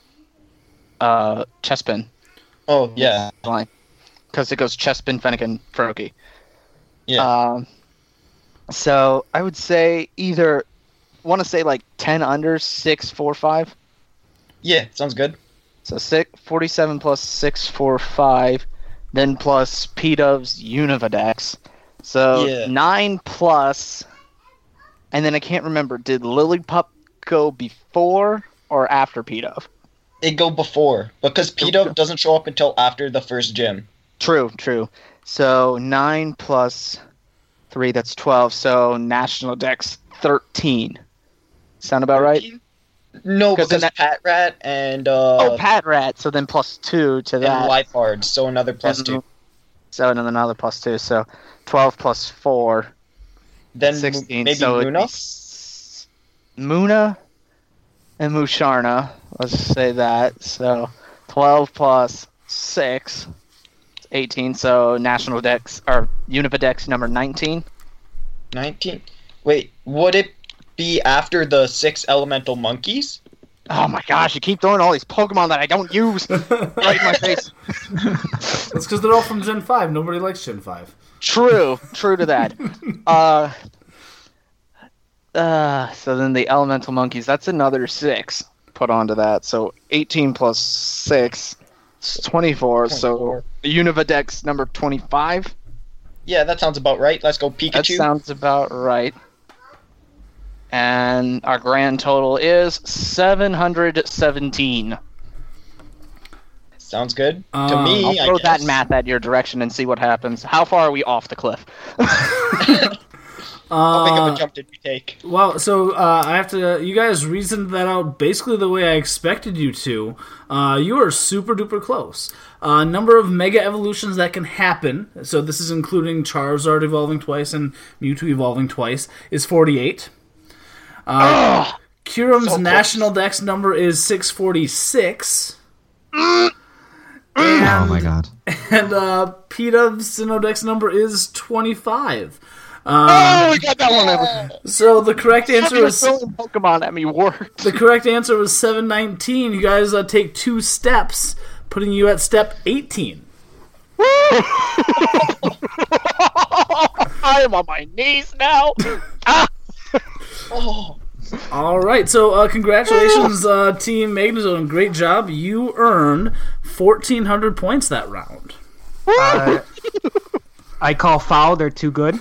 Chespin. Oh yeah. Because it goes Chespin, Fennekin, Froakie. Yeah. So I would say want to say like 10 under 645. Yeah, sounds good. So 47 plus 645, then plus P-Dub's Univadex. So 9 plus, and then I can't remember, did Lillipup go before or after P-Dub? It go before, because P-Dub doesn't show up until after the first gym. True. So 9 plus 3, that's 12, so National Dex 13. Sound about 13? Right? No, because Patrat and... Patrat, so then plus 2 to that. And Lifehard, so another plus 2. So another plus 2, so 12 plus 4. Then 16. Maybe so Muna? Muna and Musharna, let's say that. So 12 plus 6, 18, so National Dex, or Univadex number 19. 19? Wait, would it be after the 6 elemental monkeys? Oh my gosh, you keep throwing all these Pokemon that I don't use right in my face. That's because they're all from Gen 5. Nobody likes Gen 5. True to that. So then the elemental monkeys, that's another 6 put onto that. So 18 plus 6 is 24. So the Univadex number 25. Yeah, that sounds about right. Let's go Pikachu. That sounds about right. And our grand total is 717. Sounds good. To me, I'll throw that math at your direction and see what happens. How far are we off the cliff? How big of a jump did we take? Well, so I have to... You guys reasoned that out basically the way I expected you to. You are super duper close. Number of Mega Evolutions that can happen, so this is including Charizard evolving twice and Mewtwo evolving twice, is 48. Kyurem's National Dex number is 646. Oh my god. And P-Dub's Sinnoh number is 25. We got that one. So the correct answer was Pokemon at me worked. The correct answer was 719. You guys take 2 steps, putting you at step 18. I am on my knees now. All right, so congratulations, Team Magnezone. Great job. You earned 1,400 points that round. I call foul. They're too good.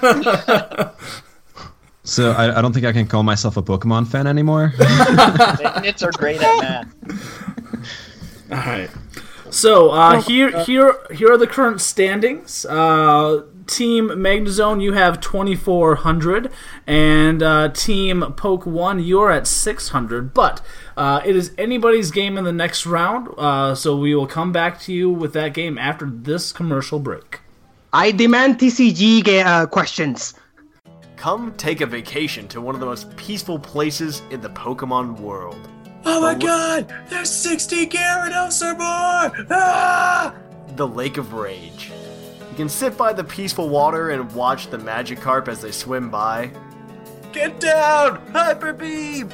So I don't think I can call myself a Pokemon fan anymore. Nits are great at math. All right. So here are the current standings. Team Magnezone, you have 2,400, and Team Poke 1, you're at 600. But it is anybody's game in the next round, so we will come back to you with that game after this commercial break. I demand TCG questions. Come take a vacation to one of the most peaceful places in the Pokemon world. Oh my god! There's 60 Gyarados or more! Ah! The Lake of Rage. You can sit by the peaceful water and watch the Magikarp as they swim by. Get down! Hyper Beam!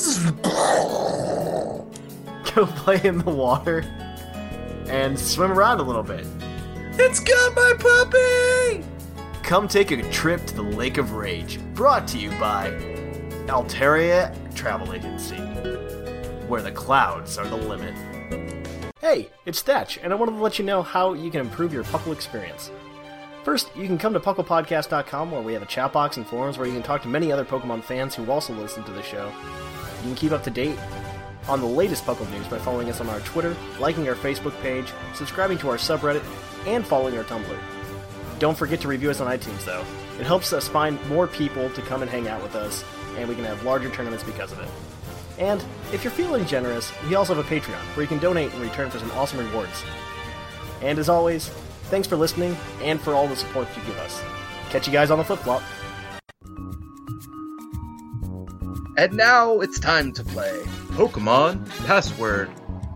Go play in the water and swim around a little bit. It's got my puppy! come take a trip to the Lake of Rage, brought to you by Altaria Travel Agency, where the clouds are the limit. Hey, it's Thatch, and I wanted to let you know how you can improve your Puckle experience. First, you can come to PucklePodcast.com, where we have a chat box and forums where you can talk to many other Pokemon fans who also listen to the show. You can keep up to date on the latest Puckle news by following us on our Twitter, liking our Facebook page, subscribing to our subreddit, and following our Tumblr. Don't forget to review us on iTunes, though. It helps us find more people to come and hang out with us, and we can have larger tournaments because of it. And if you're feeling generous, we also have a Patreon, where you can donate in return for some awesome rewards. And as always, thanks for listening, and for all the support you give us. Catch you guys on the flip-flop. And now it's time to play Pokemon Password.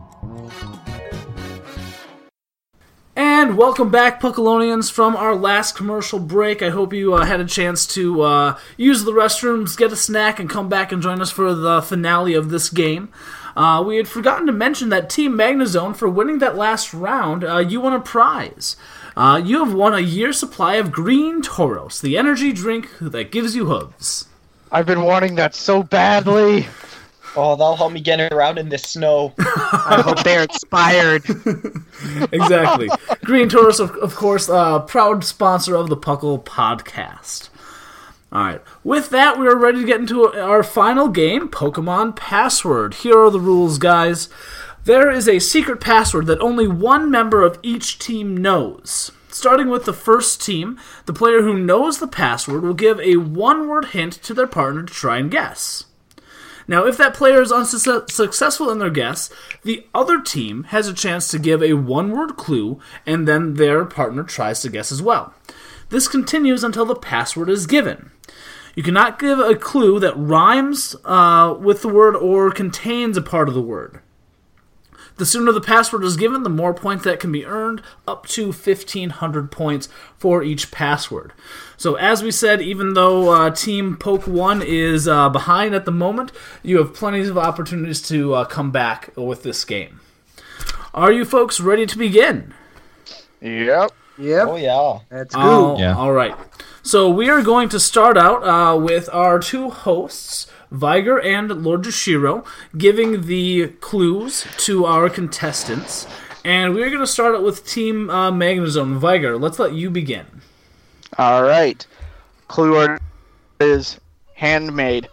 And welcome back, Puckalonians, from our last commercial break. I hope you had a chance to use the restrooms, get a snack, and come back and join us for the finale of this game. We had forgotten to mention that Team Magnezone, for winning that last round, you won a prize. You have won a year's supply of Green Tauros, the energy drink that gives you hooves. I've been wanting that so badly. Oh, that'll help me get around in this snow. I hope they're inspired. Exactly. Green Tauros, of course, proud sponsor of the Puckle podcast. Alright, with that, we are ready to get into our final game, Pokemon Password. Here are the rules, guys. There is a secret password that only one member of each team knows. Starting with the first team, the player who knows the password will give a one-word hint to their partner to try and guess. Now, if that player is unsuccessful in their guess, the other team has a chance to give a one-word clue, and then their partner tries to guess as well. This continues until the password is given. You cannot give a clue that rhymes with the word or contains a part of the word. The sooner the password is given, the more points that can be earned, up to 1,500 points for each password. So as we said, even though Team Poke 1 is behind at the moment, you have plenty of opportunities to come back with this game. Are you folks ready to begin? Yep. Oh, yeah. Let's go. Yeah. All right. So we are going to start out with our two hosts, Viger and Lord Jushiro, giving the clues to our contestants. And we're going to start out with Team Magnezone. Viger, let's let you begin. All right. Clue word is handmade.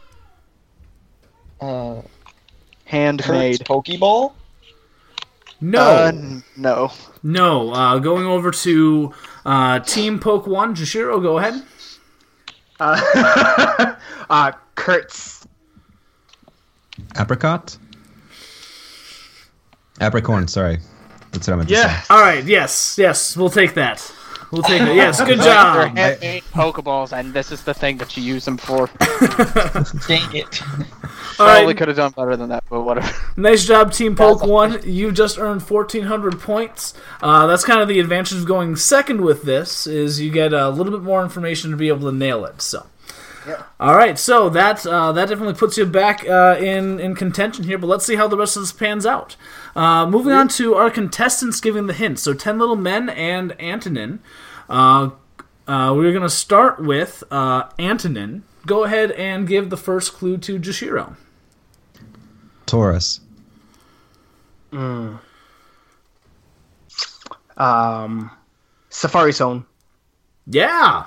Handmade. Kurt's Pokeball? No. No. No. Going over to Team Poke 1. Jushiro, go ahead. Kurt's. Apricot? Apricorn, sorry. That's what I meant to say. All right, yes, we'll take that. We'll take it. Yes, good job. They're handmade Pokeballs, and this is the thing that you use them for. Dang it. Probably could have done better than that, but whatever. Nice job, Team Poke 1. You just earned 1,400 points. That's kind of the advantage of going second with this, is you get a little bit more information to be able to nail it. So, yeah. All right, so that definitely puts you back in contention here, but let's see how the rest of this pans out. Moving on to our contestants giving the hints. So 10 Little Men and Antonin. We're going to start with Antonin. Go ahead and give the first clue to Jushiro. Taurus. Safari Zone. Yeah!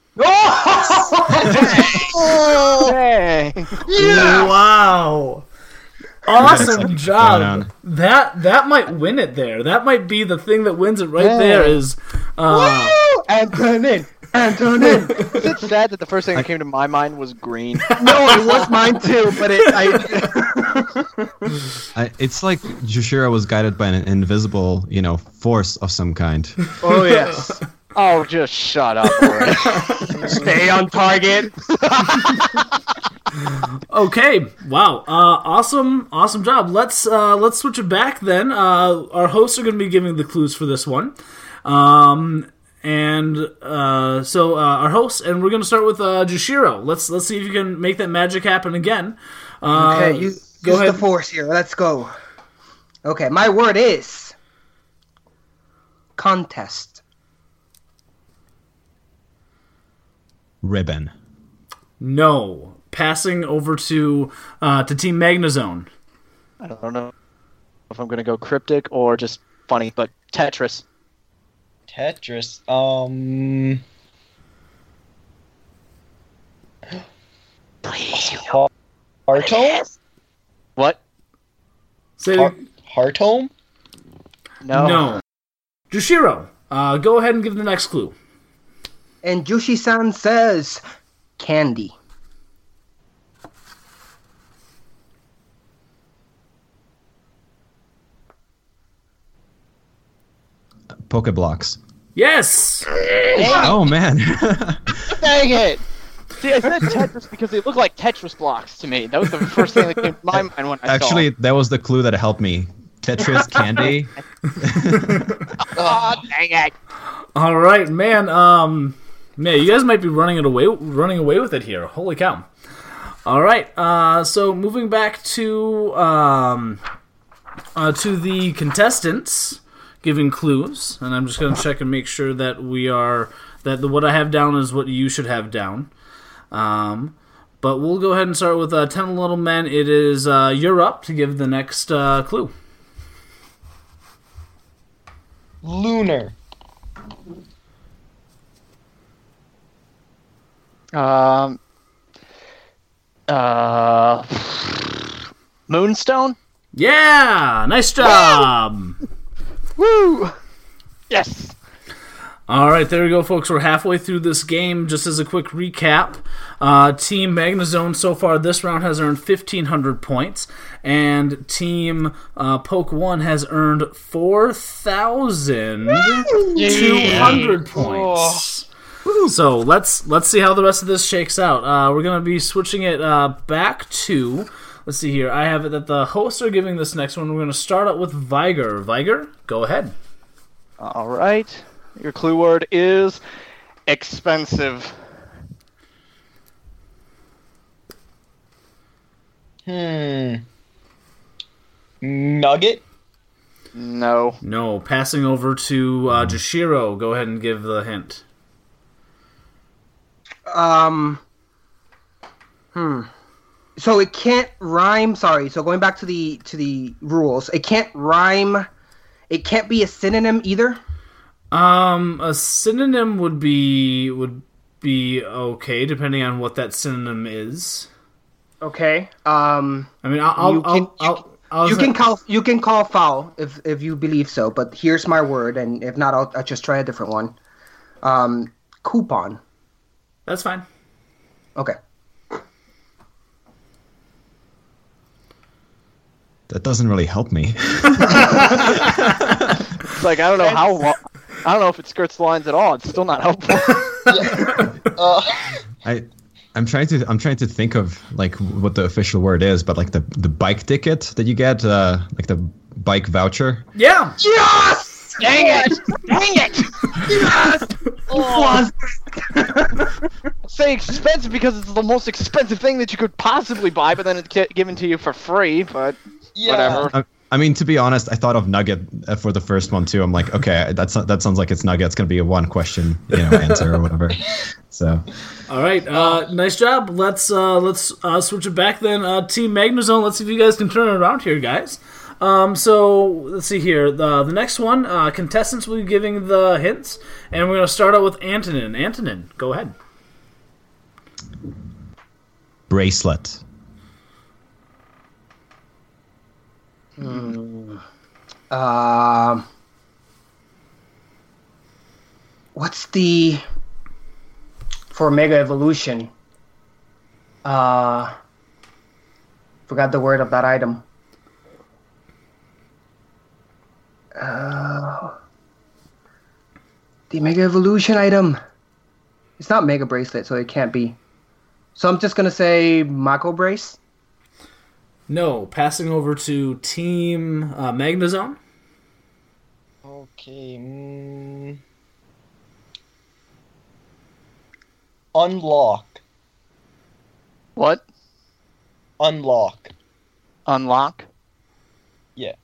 Hey! Yeah! Wow! Awesome job. That might win it there. That might be the thing that wins it right there is... Antonin! Is it sad that the first thing that came to my mind was green? No, it was mine too, but It's like Jushiro was guided by an invisible, force of some kind. Oh, yes. Oh, just shut up already. Stay on target. Okay, wow, awesome job. Let's switch it back then. Our hosts are going to be giving the clues for this one, so our hosts, and we're going to start with Jushiro. Let's see if you can make that magic happen again. Okay, use the force here. Let's go. Okay, my word is contest. Ribbon. No. Passing over to Team Magnazone. I don't know if I'm going to go cryptic or just funny, but Tetris. Tetris. Please, Hearthome? What? Hearthome? No. Jushiro, go ahead and give the next clue. And Jushi-san says candy. Pokeblocks. Yes! Oh, man. Dang it! See, I said Tetris because they look like Tetris blocks to me. That was the first thing that came to my mind when I saw Actually, it. that was the clue that helped me. Tetris, candy. Oh, dang it! All right, man. Man, you guys might be running away with it here. Holy cow! All right. So moving back to the contestants giving clues, and I'm just going to check and make sure that what I have down is what you should have down. But we'll go ahead and start with 10 Little Men. It is you're up to give the next clue. Lunar. Moonstone? Yeah! Nice job! Woo! Yes! Alright, there we go, folks. We're halfway through this game. Just as a quick recap, Team Magnazone so far this round has earned 1,500 points, and Team Poke 1 has earned 4,200 points. So let's see how the rest of this shakes out. We're going to be switching it back to... Let's see here. I have it that the hosts are giving this next one. We're going to start out with Viger. Viger, go ahead. All right. Your clue word is expensive. Nugget? No. No. Passing over to Jushiro. Go ahead and give the hint. So it can't rhyme. Sorry. So going back to the rules, it can't rhyme. It can't be a synonym either. A synonym would be okay, depending on what that synonym is. Okay. I mean, you can call foul if you believe so. But here's my word, and if not, I'll just try a different one. Coupon. That's fine. Okay. That doesn't really help me. It's like, I don't know how... I don't know if it skirts the lines at all. It's still not helpful. I'm trying to think of like what the official word is, but like the bike ticket that you get, like the bike voucher. Yeah. Yes. Dang it! Dang it! Yes. Oh. Say expensive because it's the most expensive thing that you could possibly buy, but then it's given to you for free. But whatever. I mean, to be honest, I thought of Nugget for the first one too. I'm like, okay, that sounds like it's Nugget. It's gonna be a one question, answer or whatever. So, all right, nice job. Let's switch it back then. Team Magnazone. Let's see if you guys can turn it around here, guys. So let's see here. The next one, contestants will be giving the hints, and we're gonna start out with Antonin. Antonin, go ahead. Bracelet. What's the for Mega Evolution? Forgot the word of that item. The Mega Evolution item. It's not Mega Bracelet, so it can't be. So I'm just gonna say Mako Brace. No, passing over to Team Magnazone. Okay. Unlock. What? Unlock. Unlock? Yeah.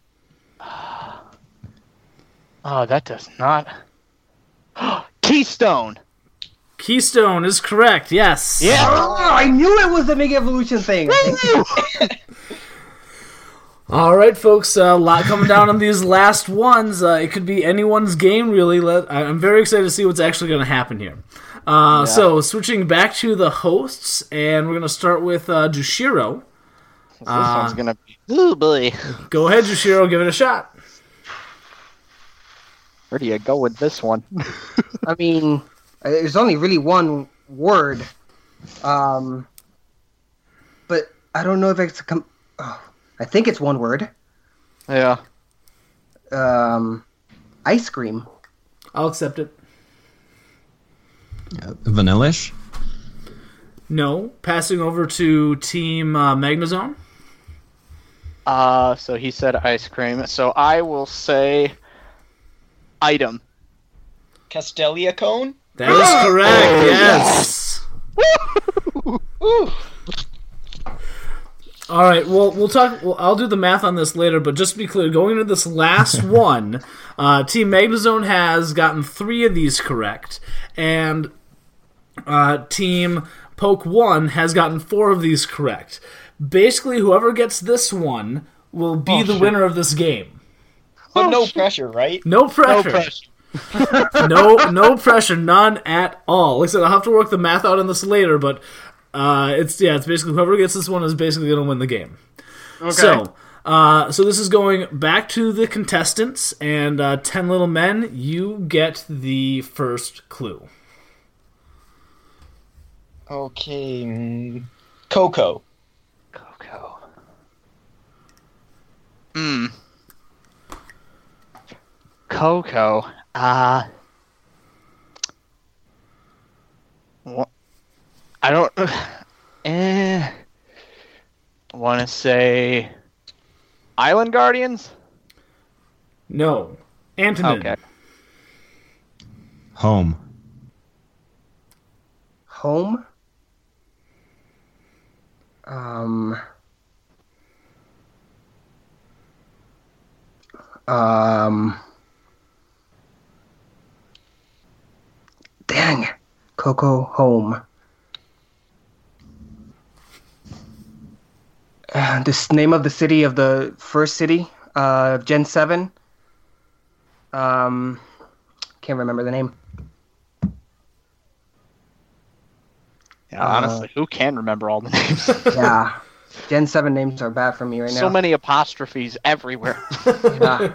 Oh, that does not. Keystone. Keystone is correct, yes. Yeah. Oh, I knew it was the Mega Evolution thing. All right, folks, a lot coming down on these last ones. It could be anyone's game, really. I'm very excited to see what's actually going to happen here. So, switching back to the hosts, and we're going to start with Jushiro. This one's going to be... Oh, boy. Go ahead, Jushiro, give it a shot. Where do you go with this one? I mean, there's only really one word. But I don't know if it's... I think it's one word. Yeah. Ice cream. I'll accept it. Vanillish? No. Passing over to Team Magnazone. So he said ice cream. So I will say item. Castelia cone? That is correct, yes. Woo! All right, well, we'll talk. Well, I'll do the math on this later, but just to be clear, going into this last one, Team Magnazone has gotten 3 of these correct, and Team Poke 1 has gotten 4 of these correct. Basically, whoever gets this one will be the winner of this game. But no pressure, right? No pressure. No pressure, none at all. Like I said, I'll have to work the math out on this later, but it's basically whoever gets this one is basically going to win the game. Okay. So this is going back to the contestants, and 10 Little Men, you get the first clue. Okay, Coco. Coco. I don't want to say Island Guardians? No. Antonin. Okay. Home. Home? Dang. Coco home. This name of the city of the first city, Gen 7. Can't remember the name. Yeah, honestly, who can remember all the names? Yeah. Gen 7 names are bad for me right now. So many apostrophes everywhere. Yeah.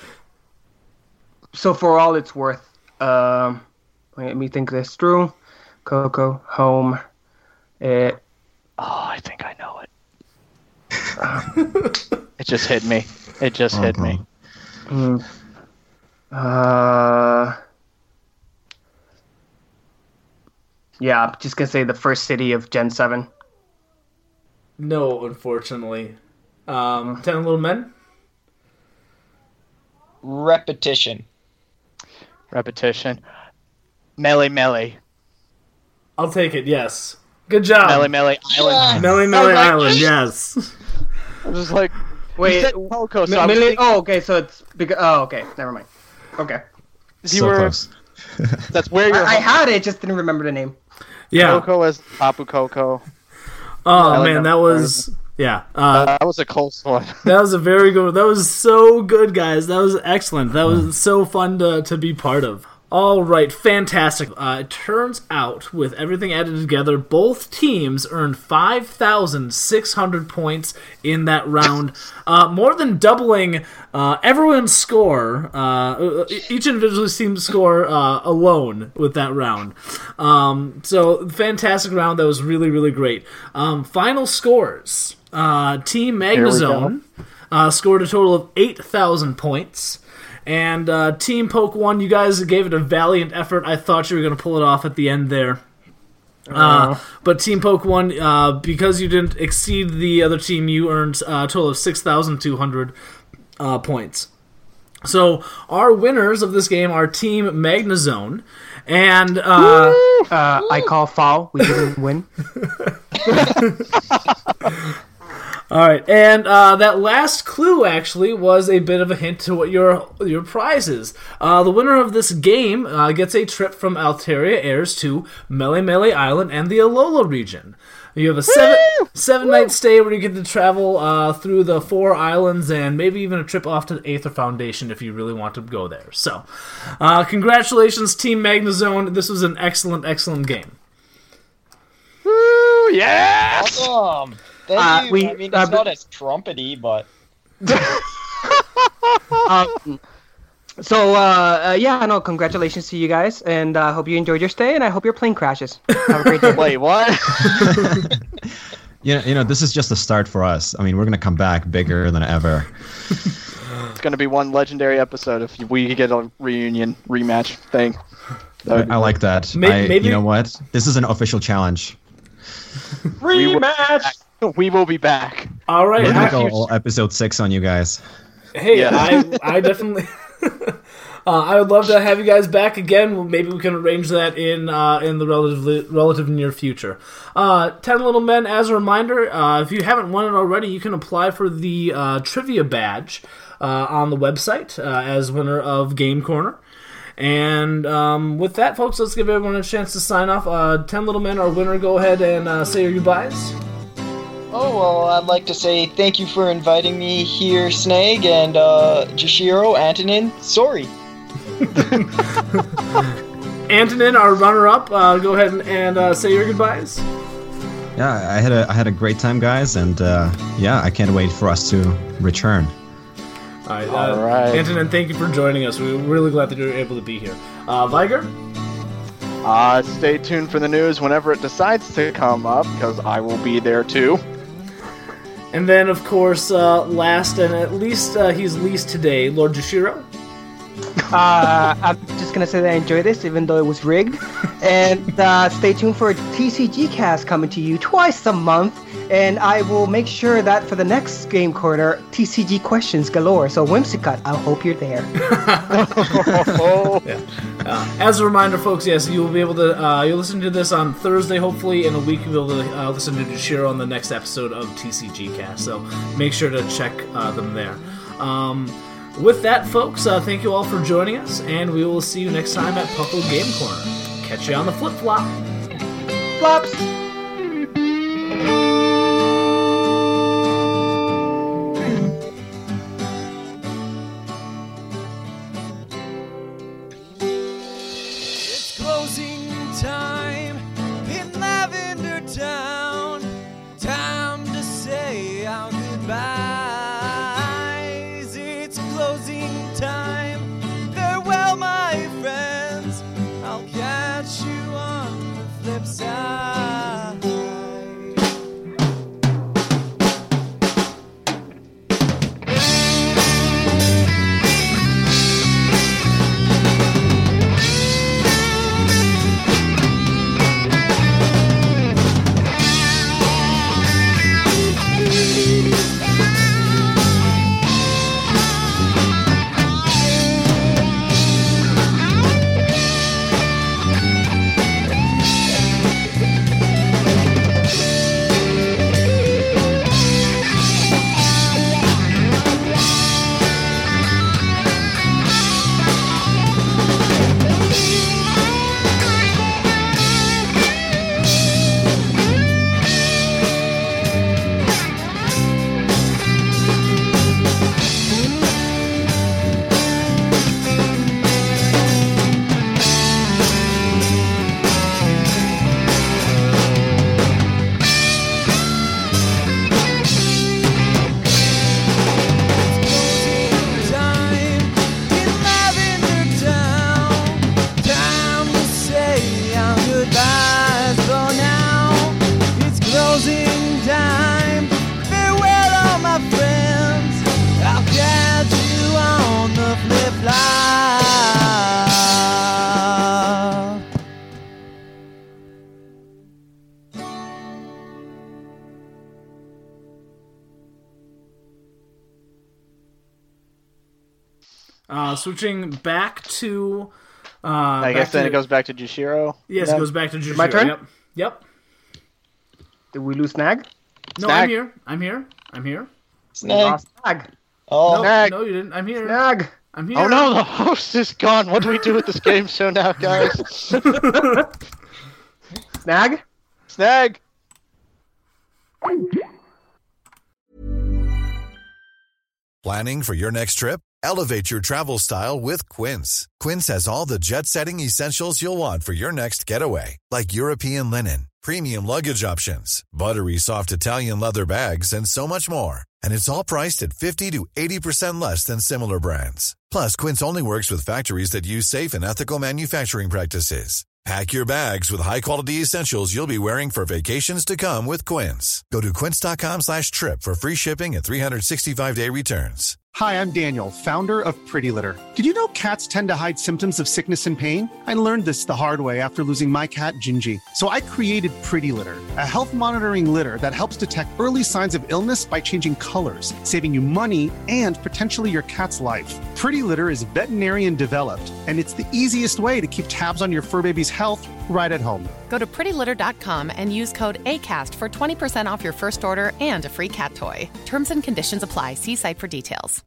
So for all it's worth, let me think this through. Coco, home. I think I know it. It just hit me. It just hit me. Yeah, I'm just gonna say the first city of Gen 7. No, unfortunately. 10 Little Men? Repetition. Melee. I'll take it, yes. Good job. Melee Island. Melee Island, yes. I'm just like, wait, Coco, so okay, so it's because okay, never mind. Okay. Close. That's where you're. I had it, just didn't remember the name. Yeah. Coco as Tapu Koko. Oh man, that was that was a close one. That was a very good. That was so good, guys. That was excellent. That was so fun to be part of. All right, fantastic. It turns out, with everything added together, both teams earned 5,600 points in that round, more than doubling everyone's score, each individual team's score alone with that round. So, fantastic round. That was really, really great. Final scores. Team Magnazone scored a total of 8,000 points. And Team Poke 1, you guys gave it a valiant effort. I thought you were going to pull it off at the end there. But Team Poke 1, because you didn't exceed the other team, you earned a total of 6,200 points. So our winners of this game are Team Magnazone. And I call foul. We didn't win. All right, and that last clue actually was a bit of a hint to what your prize is. The winner of this game gets a trip from Alteria Airs to Mele Mele Island and the Alola region. You have a seven-night stay where you get to travel through the 4 islands and maybe even a trip off to the Aether Foundation if you really want to go there. So, congratulations, Team Magnezone. This was an excellent, excellent game. Woo! Yes! Awesome! Thank you. I mean, it's not as trumpety, but... congratulations to you guys, and I hope you enjoyed your stay, and I hope your plane crashes. Have a great day. Wait, what? You know, this is just the start for us. I mean, we're going to come back bigger than ever. It's going to be one legendary episode if we get a reunion rematch thing. I like that. Maybe... You know what? This is an official challenge. Rematch! We will be back. All right. We're going to go all episode 6 on you guys. Hey, yeah. I definitely... I would love to have you guys back again. Maybe we can arrange that in the relative near future. 10 Little Men, as a reminder, if you haven't won it already, you can apply for the trivia badge on the website as winner of Game Corner. And with that, folks, let's give everyone a chance to sign off. 10 Little Men, our winner, go ahead and say your goodbyes. Oh, well, I'd like to say thank you for inviting me here, Snag, and Jashiro, Antonin, sorry. Antonin, our runner-up, go ahead and say your goodbyes. Yeah, I had a great time, guys, and I can't wait for us to return. All right. Antonin, thank you for joining us. We're really glad that you were able to be here. Viger? Stay tuned for the news whenever it decides to come up, because I will be there too. And then, of course, last and at least he's least today, Lord Jashiro. I'm just going to say that I enjoyed this, even though it was rigged. And stay tuned for a TCG cast coming to you twice a month. And I will make sure that for the next Game Corner, TCG questions galore. So, Whimsicott, I hope you're there. As a reminder, folks, yes, you will be able to you'll listen to this on Thursday, hopefully. In a week, you'll be able to listen to Jashiro on the next episode of TCG Cast. So, make sure to check them there. With that, folks, thank you all for joining us, and we will see you next time at Puckle Game Corner. Catch you on the flip-flop. Flops! It's closing time in Lavender Town. Time to say our goodbyes. It's closing time. Farewell, my friends. I'll catch you on the flip side. Switching back to... I guess then it goes back to Jashiro. Yes, it goes back to Jashiro. My turn? Yep. Did we lose Snag? No, Snag. I'm here. Snag. Snag. Oh, No, you didn't. I'm here. Snag. I'm here. Oh no, the host is gone. What do we do with this game show now, guys? Snag. Snag. Planning for your next trip? Elevate your travel style with Quince. Quince has all the jet-setting essentials you'll want for your next getaway, like European linen, premium luggage options, buttery soft Italian leather bags, and so much more. And it's all priced at 50 to 80% less than similar brands. Plus, Quince only works with factories that use safe and ethical manufacturing practices. Pack your bags with high-quality essentials you'll be wearing for vacations to come with Quince. Go to quince.com/trip for free shipping and 365-day returns. Hi, I'm Daniel, founder of Pretty Litter. Did you know cats tend to hide symptoms of sickness and pain? I learned this the hard way after losing my cat, Gingy. So I created Pretty Litter, a health monitoring litter that helps detect early signs of illness by changing colors, saving you money and potentially your cat's life. Pretty Litter is veterinarian developed, and it's the easiest way to keep tabs on your fur baby's health right at home. Go to prettylitter.com and use code ACAST for 20% off your first order and a free cat toy. Terms and conditions apply. See site for details.